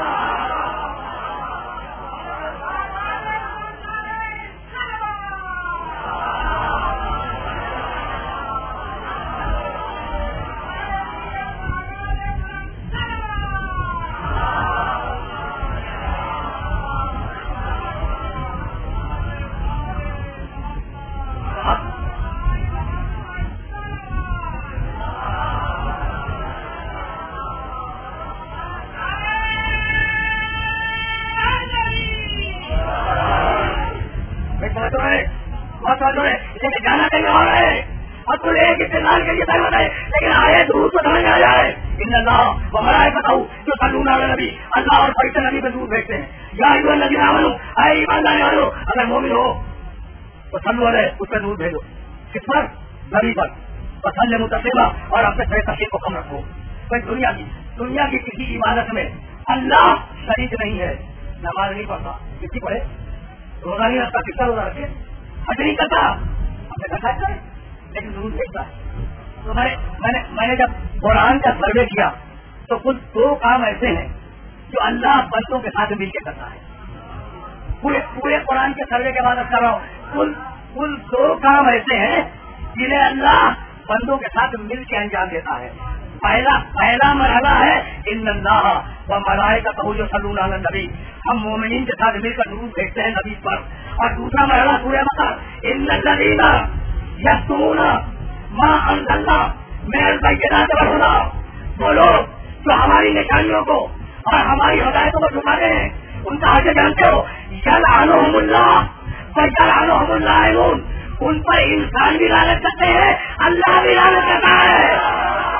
जाना कहीं और है और तुम एक इस्तेमाल के लिए तैयार है, लेकिन आए दूर तो समझ आ जाए। वो मराए बताऊ जो सल्लल्लाहु अलैहि नबी, अल्लाह और फरिश्ते नबी पे दूर भेजते हैं। या अय्युहल लज़ीना आमनू, ऐ ईमान लाने वालों, अगर मोमिन हो तो सल्लु अलैहि, उस पर दूर भेजो। किस पर? नबी पर। वसल्लिमु तस्लीमा, और अपने सर तस्लीम को कम रखो। कोई दुनिया की किसी इबादत में अल्लाह शरीक नहीं है। नमाज नहीं पढ़ता, किसी पढ़े, रोजा नहीं रखता, कितना रोजा रखे, हज नहीं करता, अपने घर जाए, लेकिन जरूर देखता है। तो मैंने जब कुरान का सर्वे किया तो कुछ 2 काम ऐसे हैं जो अल्लाह बंदों के साथ मिलकर करता है। पूरे कुरान के सर्वे के बाद कर रहा हूँ, कुल 2 काम ऐसे हैं जिन्हें अल्लाह बंदों के साथ मिलकर अंजाम देता है। पहला मरहला है इन्नल्लाह व मलाइकतहु युसल्लूना अलन नबी, हम मोमिनीन के साथ मिलकर दुरूद भेजते हैं नबी पर। और दूसरा मरहला सूरह बकरा, इन्नल्लज़ीना यक्तुमूना मा अंज़लना मिनल बय्यिनाति वल हुदा, वो लोग जो हमारी निशानियों को और हमारी हिदायतों को छुपाते हैं, उनका आगे जानते हो, यलअनुहुमुल्लाह व यलअनुहुमुल लाइनून, उन पर इंसान भी लानत करते हैं, अल्लाह भी लानत करता है।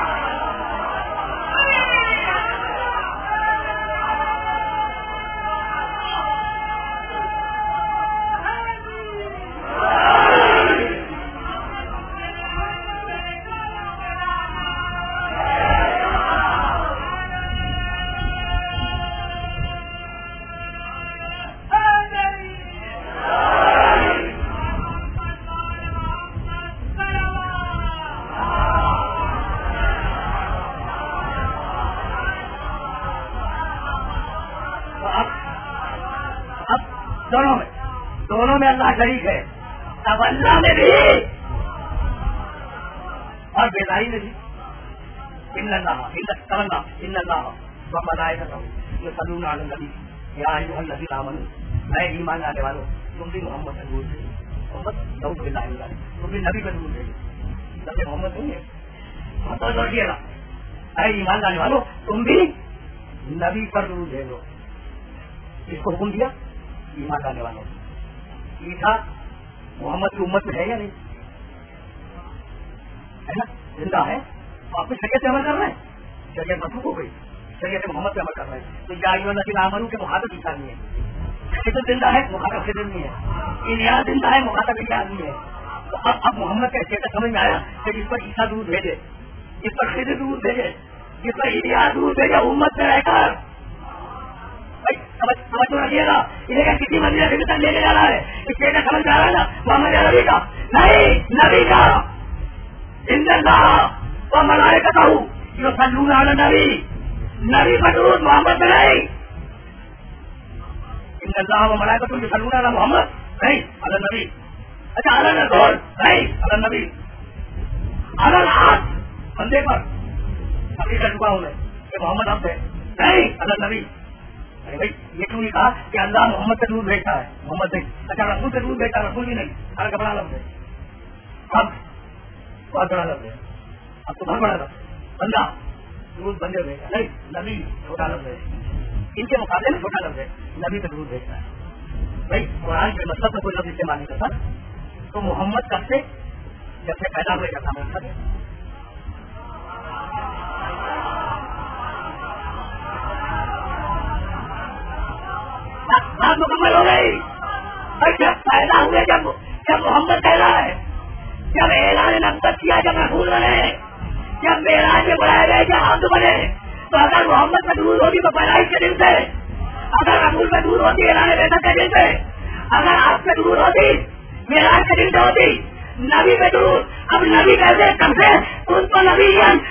दोनों में अल्लाह शरीक है, तवल्ला में भी और बेदारी में भी। इन्नल्लाह व मलाइकतहु युसल्लूना अलन नबी, या अय्युहल लज़ीना आमनू, ऐ ईमान लाने वालों, तुम भी मोहम्मद से दूर थे, तुम भी नबी पे दूर थे, जबकि मोहम्मद नहीं है। तो लौटिएगा, ऐ ईमान लाने वालों, तुम भी नबी पर दूर भेजो। इसको हुक्म दिया ईमान लाने वालों। ईसा मोहम्मद की उम्मत में है या नहीं? है ना, जिंदा है, तो आपको शरीयत से अमल कर रहे हैं, शरीयत मखलूक हो गई, शरीयत मोहम्मद से अमल कर रहे हैं। तो या अय्युहल लज़ीना आमनू के मुखातब ईसा नहीं है, खिदर जिंदा है, मुखातब खिदर नहीं है, इलियास जिंदा है, मुखातब इलियास नहीं है। तो अब मोहम्मद का स्टेटस समझ में आया कि जिस पर ईसा दूर भेजे, जिस पर खिदर दूर भेजे, जिस पर इलियास दूर भेजे, उम्मत में रहकर समझ तो रखिएगा, इन्हें किसी मंजिल से तक लेके जाना है। इसलिए समझ आ रहा है ना, मोहम्मद नबी का नहीं, नबी का। इन्नल्लाह व मलाइकतहु युसल्लूना अलन नबी, नबी पर दुरूद मोहम्मद पे नहीं। इन्नल्लाह व मलाइकतहु युसल्लूना अला मुहम्मद, नहीं अलन नबी। अच्छा अलन रसूल, नहीं अलन नबी। अलन आप बंदे पर अभी कर चुका हूं मैं कि मोहम्मद अब है, नहीं अलन नबी। अरे भाई ये क्यों नहीं कहा कि अल्लाह मोहम्मद से दूर भेजता है, मोहम्मद नहीं। अच्छा रसूल से दूर भेजता है, रसूल ही नहीं, हर का बड़ा लफ्ज़ है। अब बहुत बड़ा लफ्ज़ है, अब तो बहुत बड़ा लफ्ज़ बंदा, درود بندے بھیجا نہیں, نبی چھوٹا لفظ ہے, ان کے مقابلے میں چھوٹا لفظ ہے, نبی پہ درود بھیجتا ہے. بھائی قرآن کے مطلب میں کوئی لفظ استعمال نہیں کرتا, تو محمد کب سے, جب سے پیدا ہوئے جاتا محمد. بات مکمل ہو گئی. جب پیدا ہوئے, جب محمد پیدا ہے, جب اعلان نبوت کیا, جب رسول بنے, جب معراج میں بلائے گئے, جب عبد بنے, تو اگر محمد پہ درود ہوتی تو پیدائش کے دن سے, اگر رسول پہ درود ہوتی اعلان نبوت کے دن سے, اگر آپ پہ درود ہوتی معراج کے دن سے ہوتی. نبی پہ درود, اب نبی کیسے کب سے ان کو نبی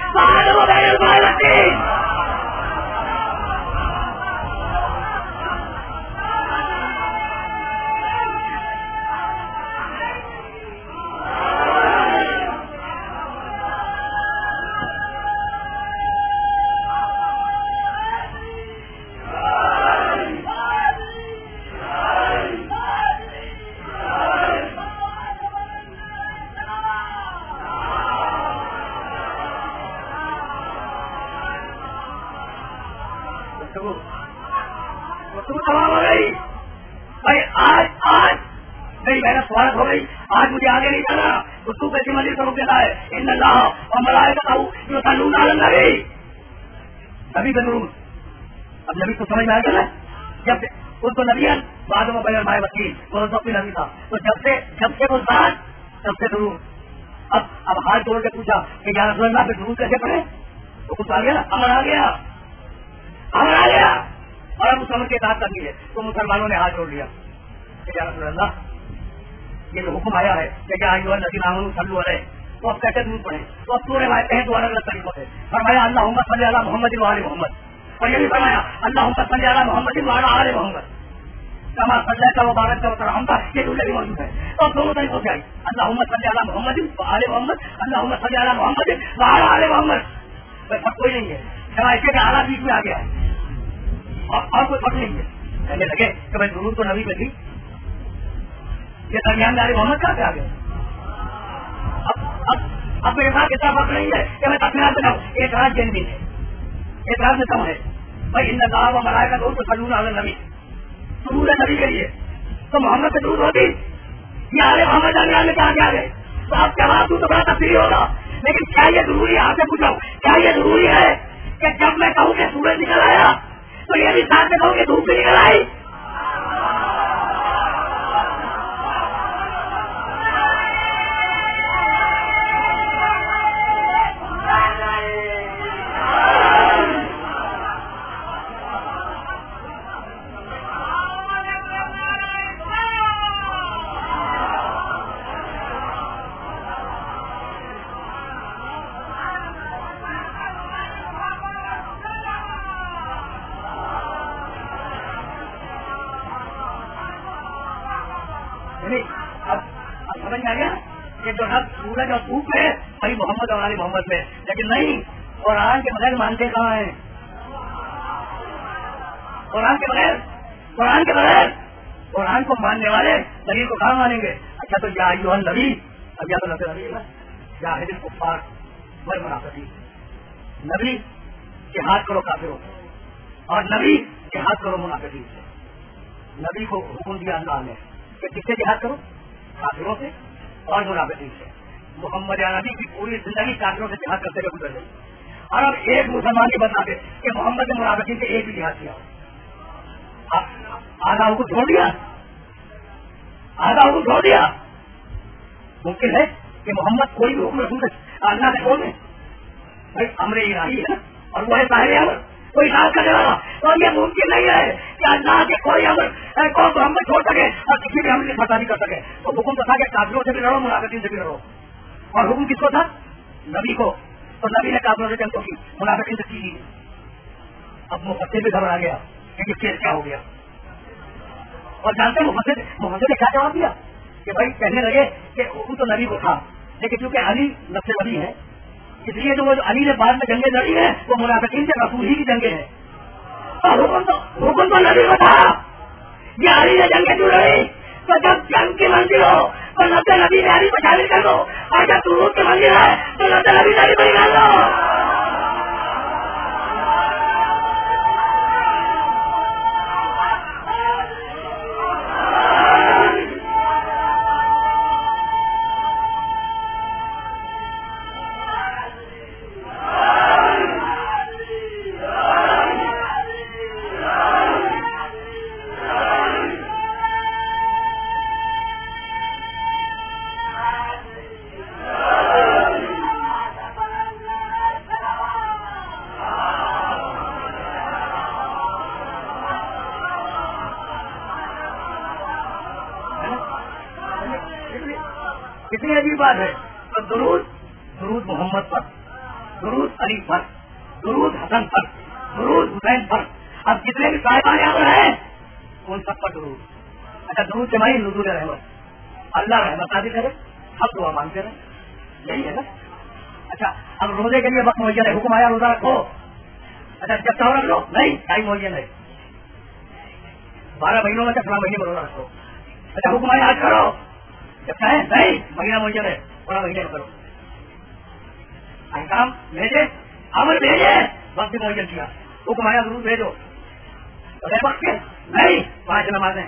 تمام ہو گئی. بھائی آج میری محنت سوالت ہو گئی. آج مجھے آگے نہیں چلنا. تو پیسی مزید کو دیتا ہے ان اللہ اور ملائکہ جو تعلق نبی نبی بن روم. اب نبی کو سمجھ میں آئے گا نا, جب ان کو نبی بعد میں بغیر مائے وکیل وہ بھی نبی تھا, تو جب سے وہ بات تب سے ضرور. اب ہاتھ جوڑ کے پوچھا کہ یا رسول اللہ پہ ضرور کیسے پڑھے, تو کچھ آ گیا نا, امر آ گیا. اور اب اس امر کے اطاعت کرنی ہے, تو مسلمانوں نے ہاتھ جوڑ لیا کہ یا رسول اللہ یہ جو حکم آیا ہے کہ کیا الذین آمنوا صلوا علیہ, تو اب کیسے درود پڑھیں. تو اب سورہ مائدہ ہیں دو الگ الگ طریقوں سے. فرمایا اللہم صلی علی محمد و آل محمد, اور یہ بھی فرمایا اللہم صلی علی محمد و آل محمد کما صلیت و بارکت و کرمت, یہ دوسرے بھی موجود ہے. اور دونوں طریقوں سے آئی اللہم صلی علی محمد و آل محمد, اللہم صلی علی محمد و آل محمد. فرق کوئی نہیں ہے, ایسے کہ اعلیٰ بیچ میں آ گیا ہے اور کوئی فرق نہیں ہے. کہنے لگے کہ بھائی درود تو نبی پہ تھی, یہ درمیان میں محمد کہاں سے آ گئے. اب میرے ساتھ اتنا فرق نہیں ہے کہ میں تفصیلات بتاؤں. ایک رات جنوی ہے, ایک رات میں کم ہے. بھائی ان اللہ و ملائکہ تو صلون علی النبی, درود ہے نبی کے لیے, تو محمد سے درود ہوتی یا علی محمد درمیان میں کہاں سے آ گئے. تو آپ جواب دوں تو بڑا تفصیلی ہوگا, لیکن کیا یہ ضروری ہے, آپ سے پوچھا کیا یہ ضروری ہے کہ جب میں کہوں کہ سورج نکل آیا تو یہ بھی ساتھ میں کہوں کہ دھوپ بھی نکل آئی. سورج اور دھوپ ہے وہی محمد اور علی محمد میں, لیکن نہیں, قرآن کے بغیر مانتے کہاں ہیں. قرآن کے بغیر قرآن کو ماننے والے نبی کو کہاں مانیں گے. اچھا تو یا ایھا النبی, اب یا تو نبی ہے نا, جاہد الکفار والمنافقین, نبی جہاد کرو کافروں سے اور نبی جہاد کرو منافقین سے. نبی کو حکم دیا اللہ نے کہ کس سے جہاد کرو, کافروں سے اور منافقین سے. محمد نبی کی پوری زندگی کافروں سے جہاد کرتے ہوئے گزر گئی, اور اب ایک مسلمان کی بتا دے کہ محمد نے منافقین سے ایک بھی جہاد کیا. آدھا حکم چھوڑ دیا. ممکن ہے کہ محمد کوئی بھی حکم رسول اللہ سے چھوڑ دیں. بھائی امر الہی ہے اور وہ ہے ظاہر امر, کوئی اطاعت کرنے والا, اور یہ ممکن نہیں ہے کہ اللہ کے کوئی امر کو محمد چھوڑ سکے اور کسی بھی امر کی فتح نہیں کر سکے. تو حکم تو تھا کہ کافروں سے بھی لڑو, منافقین سے بھی لڑو, اور حکم کس کو تھا, نبی کو. تو نبی نے کافروں سے جنگ کی, منافقین سے کی. اب مفسر بھی گھبرا گیا کہ کیس کیا ہو گیا, اور جانتے مفسر نے کیا جواب دیا کہ بھائی کہنے لگے کہ حکم تو نبی کو تھا, لیکن چونکہ علی نفس نبی ہے, اس لیے جو علی نے بعد میں جنگیں لڑی ہیں وہ منافقین سے رسول ہی کی جنگیں ہیں. اور حکم تو نبی کو تھا, یہ علی نے جنگیں کیوں لڑی. تو جب جنگ کی منزل ہو تو نبی نے علی کو شامل کر دو, اور جب درود کی منزل ہے تو نبی علی کو نکال دو. کتنی عجیب بات ہے. تو درود محمد پر، درود علی پر، درود حسن پر، درود حسین پر. اب جتنے بھی صاحبان یہاں پر ہیں ان سب پر درود. اچھا درود کے معنی نزول رحمت، اللہ رحمت نازل کرے، ہم دعا مانگتے رہے، یہی ہے نا. اچھا اب روزے کے لیے وقت معین ہے، حکم آیا روزہ رکھو. اچھا جب چاہو رکھ لو، نہیں ٹائم معین ہے، 12 مہینوں میں 16 مہینے میں روزہ رکھو. اچھا حکم آیا آج کرو، جب چاہیں نہیں مہینہ معین ہے 16 مہینے میں کرو. احکام بھیجے، عمل بھیجے، وقت معین کیا. حکم آیا ضرور بھیجو، وقت کے نہیں 5 نمازیں،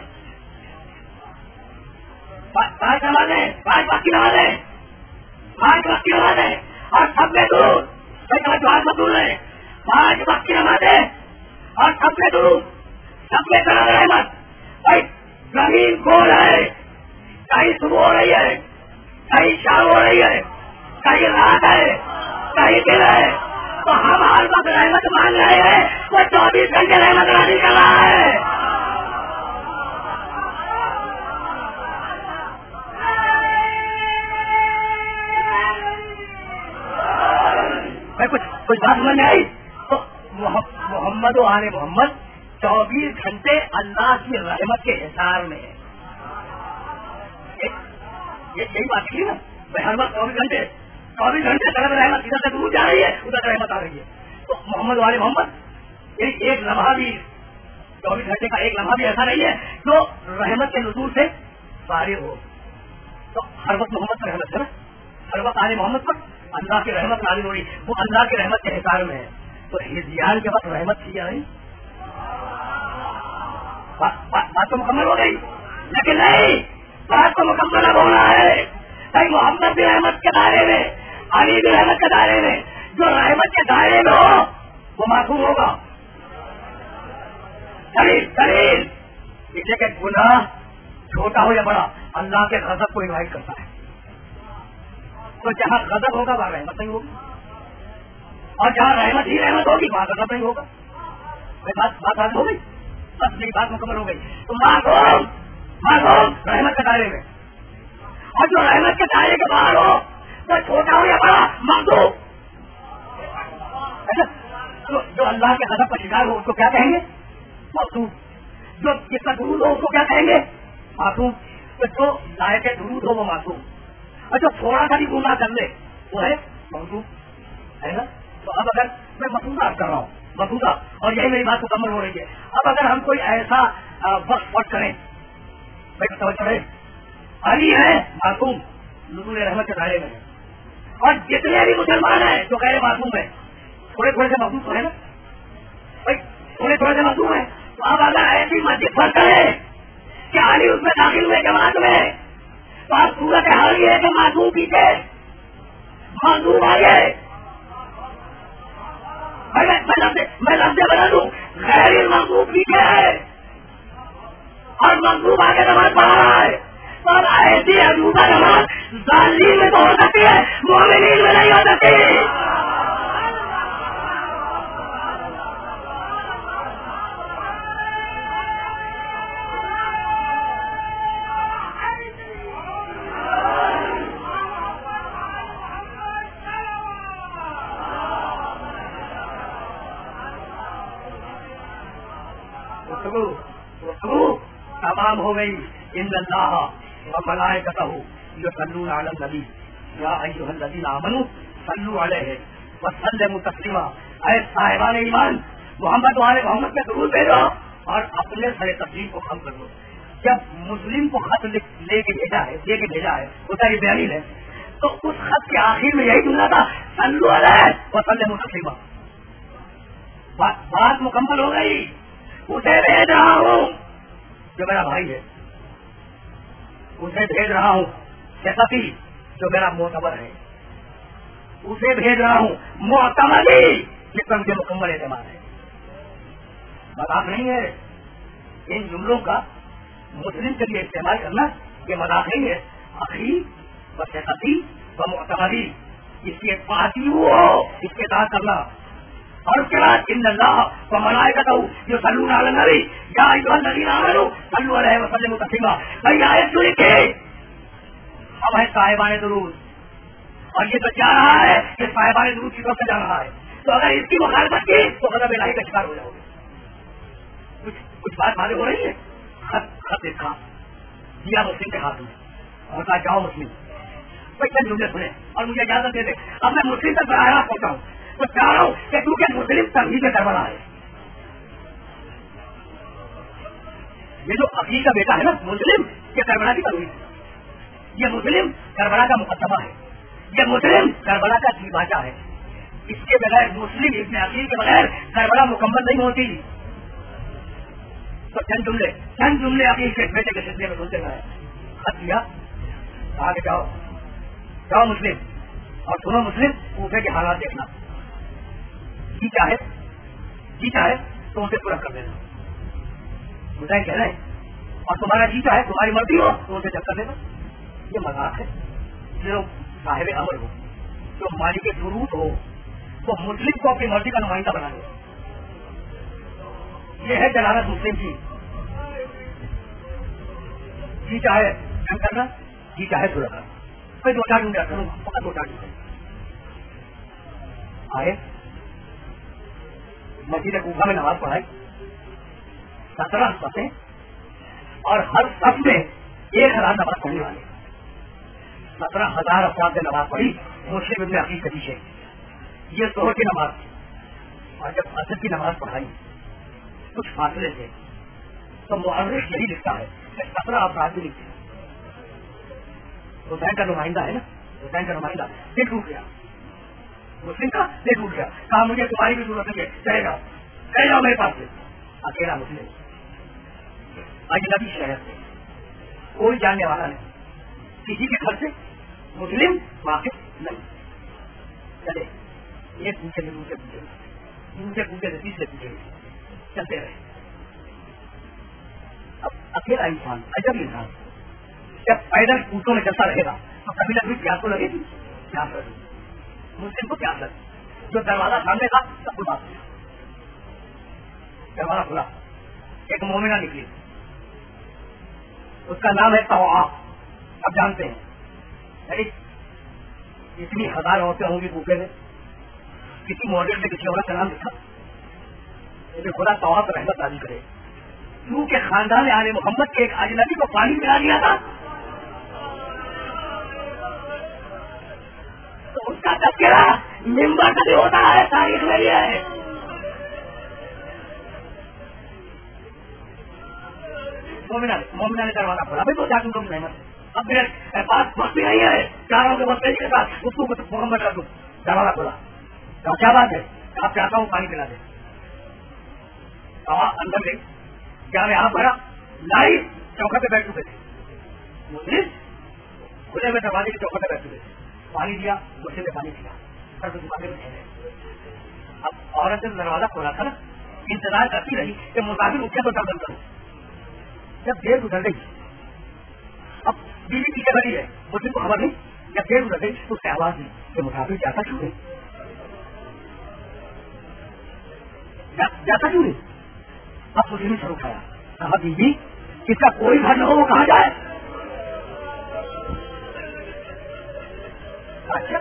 5 نمازیں، 5 وقت کی نمازیں، 5 وقت کی نمازیں اور سب میں درود. مزدور ہے 5 وقت کی نمازیں اور سب میں درود، سب میں طرح رحمت. بھائی زمین کھول ہے، کہیں صبح ہو رہی ہے، کہیں شام ہو رہی ہے، کہیں رات ہے، کہیں دن ہے، تو ہم ہر وقت رحمت مانگ رہے ہیں. وہ 24 گھنٹے رحمت نازل کر رہا ہے. کچھ بات سمجھ میں آئی؟ تو محمد و آل محمد 24 گھنٹے اللہ کی رحمت کے حصار میں ہے. یہی بات کی نا، ہر وقت 24 گھنٹے طرف رحمت ادھر سے دور جا رہی ہے، ادھر رحمت آ رہی ہے. تو محمد و آل محمد ایک لمحہ بھی 24 گھنٹے کا ایک لمحہ بھی ایسا نہیں ہے جو رحمت کے نزول سے فارغ ہو. تو ہر وقت محمد پر رحمت ہے نا، ہر وقت آل محمد پر اللہ کی رحمت نازل ہو رہی، وہ اللہ کی رحمت کے حصار میں ہے. تو ہجیان کے وقت رحمت تھی یا نہیں؟ بات تو مکمل ہو گئی، لیکن نہیں، بات تو مکمل اب ہونا ہے. بھائی محمد بھی رحمت کے دائرے میں، علی بھی رحمت کے دائرے میں. جو رحمت کے دائرے میں ہو وہ معصوم ہوگا. دلیل اسے کہ گناہ چھوٹا ہو یا بڑا اللہ کے غضب کو انوائٹ کرتا ہے. تو جہاں غضب ہوگا وہاں رحمت نہیں ہوگی، اور جہاں رحمت ہی رحمت ہوگی وہاں غضب نہیں ہوگا. بات ہو گئی، بس میری بات مکمل ہو گئی. تو معصوم رحمت کے دائرے میں، اور جو رحمت کے دائرے کے باہر ہو وہ چھوٹا ہو یا بڑا معصوم. جو اللہ کے غضب کا شکار ہو اس کو کیا کہیں گے؟ معصوم. جو جس کا درود ہو اس کو کیا کہیں گے؟ معصوم. جو لائق درود ہو وہ معصوم، اور جو تھوڑا سا بھی گناہ کر لے وہ ہے معصوم، ہے نا. تو اب اگر میں مسودہ کر رہا ہوں، مسودہ، اور یہی میری بات مکمل ہو رہی ہے. اب اگر ہم کوئی ایسا وقت کریں، بھائی توجہ ہے، علی ہے معصوم، نزول رحمت کے دائرے میں ہے، اور جتنے بھی مسلمان ہیں جو غیر معصوم ہیں تھوڑے سے معصوم تو ہے نا بھائی، تھوڑے سے معصوم ہیں. تو اب اگر ایسی مسجد پر کرے کہ علی اس میں داخل ہوئے جماعت میں، تو اب صورت حال یہ ہے کہ معصوم پیچھے، معصوم آگے. میں لفظ بنا دوں، غیر معصوم پیچھے ہے اور معصوم آگے نماز پڑھ رہا ہے. اور ایسی عجوبہ نماز ظالمین میں تو ہو سکتی ہے، مومنین میں نہیں ہو سکتی. تمام ہو گئی. ان اللہ وملائکتہ یصلون علی النبی یا ایھا الذین آمنوا صلوا علیہ وسلموا تسلیما. اے صاحبان ایمان، محمد و آل محمد کے درود بھیجو اور اپنے سر تسلیم کو کم کر دو. جب مسلم کو خط لے کے بھیجا ہے وہ ساری بیانی ہے، تو اس خط کے آخر میں یہی جملہ تھا، صلوا علیہ وسلموا تسلیما. بات مکمل ہو گئی. اسے بھیج رہا ہوں جو میرا بھائی ہے، اسے بھیج رہا ہوں سفی جو میرا معتبر ہے، اسے بھیج رہا ہوں معتمدی جس پر مجھے مکمل اعتماد ہے. مذاق نہیں ہے. ان جملوں کا مسلم کے لیے استعمال کرنا یہ مذاق نہیں ہے. اخی و سفی و معتمدی، اس کی ایک پارٹی ہو، اس کے ساتھ کرنا. اور اس کے بعد ان اللہ و ملائکتہ یصلون علی النبی یا ایھا الذین آمنوا صلوا علیہ وسلموا تسلیما. بھائی آیت سنی تھی، अब है साहिबान दुरूद, और ये तो जा रहा है कि साहिबान दुरूद की तरफ से जा रहा है। तो अगर इसकी मुखालफत की तो गज़ब इलाही का शिकार हो जाओगे। कुछ बात मालूम हो रही है। खत देखा दिया मुस्लिम के हाथ में और कहा जाओ मुस्लिम चंद जुमले सुने और मुझे इजाजत दे दे। अब मैं मुस्लिम तक बराह पहुंचा हूँ तो चाह रहा हूँ कि तू क्या मुस्लिम तभी में करबला है। ये जो अकील का बेटा है ना मुस्लिम, ये करबला की तभी, ये मुस्लिम करबला का मुकदमा है, ये मुस्लिम करबला का दीवाजा है। इसके बगैर मुस्लिम इब्न अकील के बगैर करबला मुकम्मल नहीं होती। तो चंद जुमले अकील के बेटे के सिलसिले में सुनते गए। खत दिया, आगे जाओ मुस्लिम और सुनो मुस्लिम, कूफे के हालात देखना, जीता है तो उसे पूरा कर देना। मुझे कह रहे और तुम्हारा जीता है, तुम्हारी मर्जी हो तो उसे जब कर देना। ये मजाक है। जो साहिब अमर हो, जो मालिक दुरूद हो, तो मुस्लिम को अपनी मर्जी का नुमाइंदा बना दे। ये है जलालत मुस्लिम की। जी चाहे जंग करना, जी चाहे सुलह करना। मैं 2-4 ढूंढा करूँगा, पक्का 2-4 ढूंढे आए। मस्जिद कूफा में नमाज पढ़ाई, 17 सफ़े और हर सफ में 1000 नमाज पढ़ने वाले, 17,000 अफराद ने नमाज पढ़ी मुस्लिम इब्न अकील के पीछे। ये जोहर की नमाज थी और जब असर की नमाज पढ़ाई कुछ फासले थे तो मुअर्रिख यही लिखता है कि 17 अफराद भी लिखते। हुसैन का नुमाइंदा है ना, हुसैन का नुमाइंदा दिल टूट गया, मुस्लिम का दिल टूट गया। कहा मुझे तुम्हारी भी जरूरत है, चले जाओ मेरे पास से। अकेला मुस्लिम, अजनबी शहर से, कोई जानने वाला नहीं, किसी के घर से मुस्लिम वाकिफ नहीं। चले एक पूछे दूसरे पूछे तीसरे पूछे, चलते रहे। अब अकेला इंसान, अजब इंसान, जब पैदल पूछों में चलता रहेगा तो कभी ना कभी प्यास तो लगेगी। प्यास लगेगी, मुस्लिम को प्यास लगी। जो दरवाजा सामने था सब कुछ बात, दरवाजा खुला, एक मोमिना निकली, उसका नाम है तवा। अब जानते हैं इतनी 1000 औरतें होंगी कूफे में, किसी मॉडल में किसी औरत का नाम लिखा, लेकिन खुदा तवाब रहमत आदि करे। क्यों के खानदान आले मोहम्मद के एक अजनबी को पानी पिला दिया था तो उसका तस्करा मिंबर का भी होता है, तारीख में लिया है। मोमिना ने दरवाजा खोला, भाई तो जाकर तुम रहमत, अब मेरे पास वक्त भी नहीं है, चारों के वक्त के साथ उसको मोहम्मद कर दूं। दरवाजा खोला, तो क्या बात है, आप चाहता हूँ पानी पिला दे। अंदर गई, क्या में आप भरा, लाई चौखट पे बैठ चुके थे, मुस्लिम खुले में दरवाजे की चौखट पे बैठ चुके थे। पानी दिया, मुस्लिम ने पानी दिया, सर तो दुकान में ठहरे। अब औरत ने दरवाजा खोला था ना, इंतजार करती रही कि मुसाफिर उठे तो दर्शन करूं। जब देर गुजर गई, अब बीवी पीछे खड़ी है, मुस्लिम को खबर नहीं। जब देर गुजर गई तो उससे आवाज दी कि मुसाफिर जाता क्यों नहीं, जाता क्यों नहीं। अब मुस्लिम ने सर उठाया, कहा बीवी किसका कोई घर न हो वो कहा जाए। अच्छा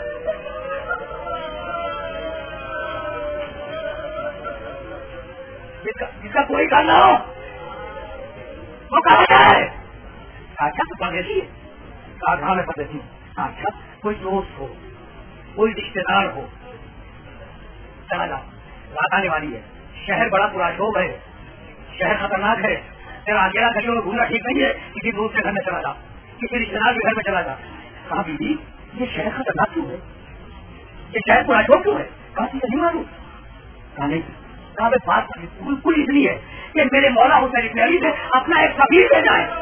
जिसका कोई घर न हो वो कहा जाए। अच्छा तो परदेसी है, कहा में परदेसी। अच्छा कोई दोस्त हो, कोई रिश्तेदार हो, चला जाओ, रात आने वाली है, शहर बड़ा पुराशोभ है, शहर खतरनाक है, तेरा अकेला गलियों में घूमना ठीक नहीं है, किसी दोस्त के घर में चला जा, किसी रिश्तेदार के घर में चला जा। कहा बीबी ये शहर खतरनाक क्यों है, ये शहर पुराशोभ क्यों है। कहा नहीं मालूम। कहा नहीं, कहा बात बिल्कुल इतनी है कि मेरे मौला हुसैन इब्न अली ने अपना एक सफीर भेजा है।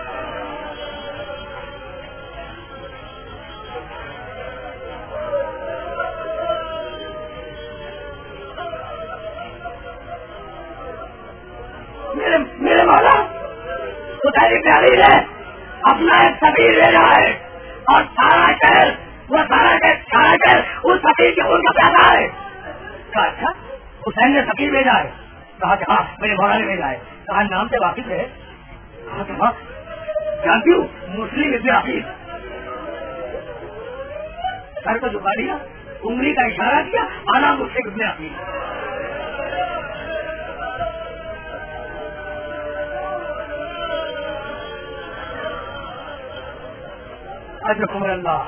मेरे मौला हुसैन इब्न अली ने अपना एक सफीर भेजा है और सारा शहर उस सफीर के खून का प्यासा है। कहा अच्छा हुसैन ने सफीर भेजा है। कहा कि हाँ मेरे मौला ने भेजा है। कहा नाम से वाकिफ है। कहा कि हाँ जानती हूँ, मुस्लिम इब्न अकील। سر کو جھکا دیا, انگلی کا اشارہ کیا, آنا مجھ سے گزرے اپنی. اجرکم اللہ,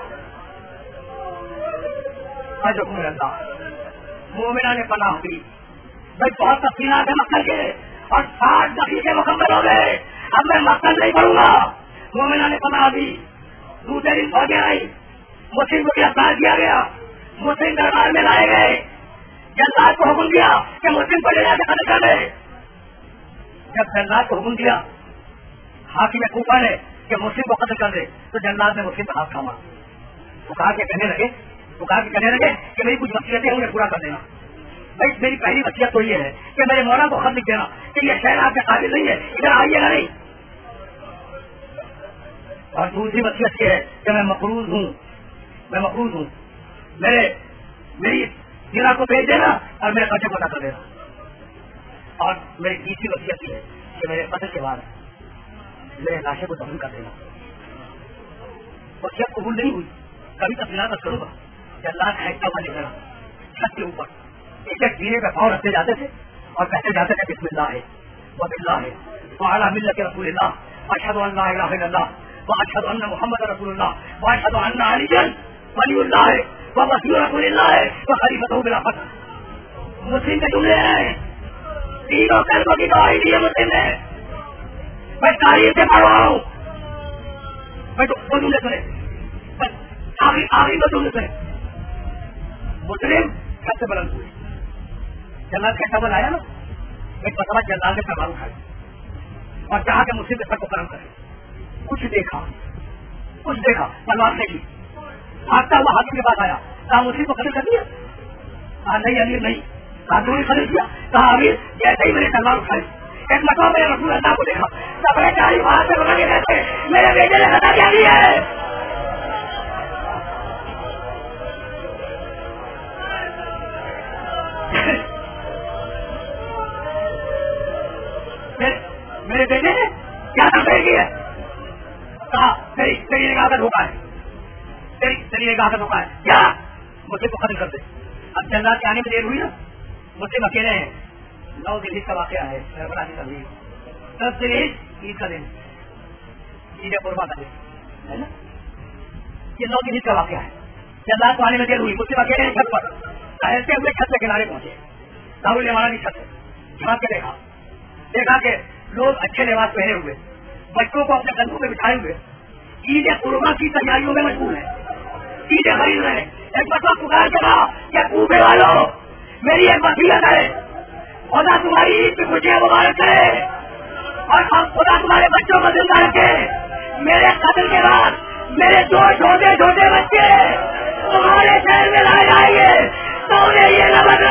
اجرکم اللہ. مومنہ نے پناہ دی. بھائی بہت تفصیلات ہے مکہ کے اور 60 دقیقے مکمل ہو گئے, اب میں مکہ نہیں پڑھوں گا. مومنہ نے پناہ دی. دوسرے دن فوجیں آئی, مسلم کو گرفتار کیا گیا, مسلم دربار میں لائے گئے. جلاد کو حکم دیا کہ مسلم کو لے جا کے قتل کر دے. جب جلاد کو حکم دیا حاکم کوفہ نے کہ مسلم کو قتل کر دے, تو جلاد نے مسلم کا ہاتھ تھاما. پکار کے کہنے لگے کہ میری کچھ وصیتیں انہیں پورا کر دینا. بھائی میری پہلی وصیت تو یہ ہے کہ میرے مولا کو خط لکھ دینا کہ یہ شہر آپ کے قابل نہیں ہے, ادھر آئیے گا نہیں. اور دوسری وصیت یہ ہے کہ میں مقروض ہوں, میری ضلع کو بھیج دینا اور میرے قرضے کو ادا کر دینا. اور میری تیسری وصیت یہ ہے کہ میرے قتل کے بعد میرے لاشے کو دفن کر دینا. وصیت قبول نہیں ہوئی, کبھی تفصیلات کروں گا. اللہ کا لکھ دینا چھت کے اوپر ایک ایک دینے پہ پاؤں رکھتے جاتے تھے اور کہتے جاتے تھے بسم اللہ ہے وباللہ ہے وعلی ملت رسول اللہ اشہد ان لا الہ الا اللہ واشہد ان محمد رسول اللہ واشہد ان علی ولی اللہ ہے ووصی رسول اللہ ہے وخلیفۃ بلا فخر. مسلم کے جملے ہیں, تینوں کلموں کی گواہی دی ہے مسلم نے. میں تاریخ سے پڑھ رہا ہوں, میں دو جملے سنے, آخری دو جملے سنے. مسلم سب سے بلند ہوئے. جلال کا ٹبل آیا نا, ایک مرتبہ جلال نے تلوار اٹھائی اور چاہا کہ مسلم کے سر کو گرم کرے. کچھ دیکھا تلوار سے کی, بھاگتا ہوا حاکم کے پاس آیا, کہا مسلم کو قتل کر دیا. کہا نہیں امیر نہیں. کہا کیوں نہیں قتل کیا؟ کہا امیر جیسے ہی میں نے تلوار اٹھائی ایک مرتبہ میں رسول اللہ کو دیکھا, سپرے چاری وہاں سے بنا کے رہتے میرے بیٹے نے خطا کیا دیا ہے. میرے بیٹے نے کیا تفریح کی ہے؟ کہا تیری نگاہ کا دھوکہ ہے, تیری نگاہ کا دھوکہ ہے, کیا مجھے کو ختم کر دے. اب جنرل کے آنے میں دیر ہوئی نا, مجھے اکیلے ہیں. 9 دن کا واقعہ ہے, 10 دن عید کا دن, عید قربا کا دن ہے نا, یہ 9 دن کا واقعہ ہے. جنرل کو آنے میں دیر ہوئی, مجھے اکیلے ہیں چھت پر, ٹہلتے ہوئے چھت کے کنارے پہنچے. راہل نے کی چھت جھانک کے دیکھا کہ لوگ اچھے لباس پہنے ہوئے, بچوں کو اپنے کندھوں پہ بٹھائے ہوئے عید قربا کی تیاریوں میں مشغول ہیں, چیزیں خرید رہے ہیں. ایک بچہ پکار کے کہا کہ کوفے والوں میری ایک وصیت ہے, خدا تمہاری عید کی خوشیاں مبارک کرے اور ہم خدا تمہارے بچوں کو زندہ رکھے. میرے قتل کے بعد میرے 2 چھوٹے بچے تمہارے شہر میں لائے جائیں گے, تو انہیں یہ نہ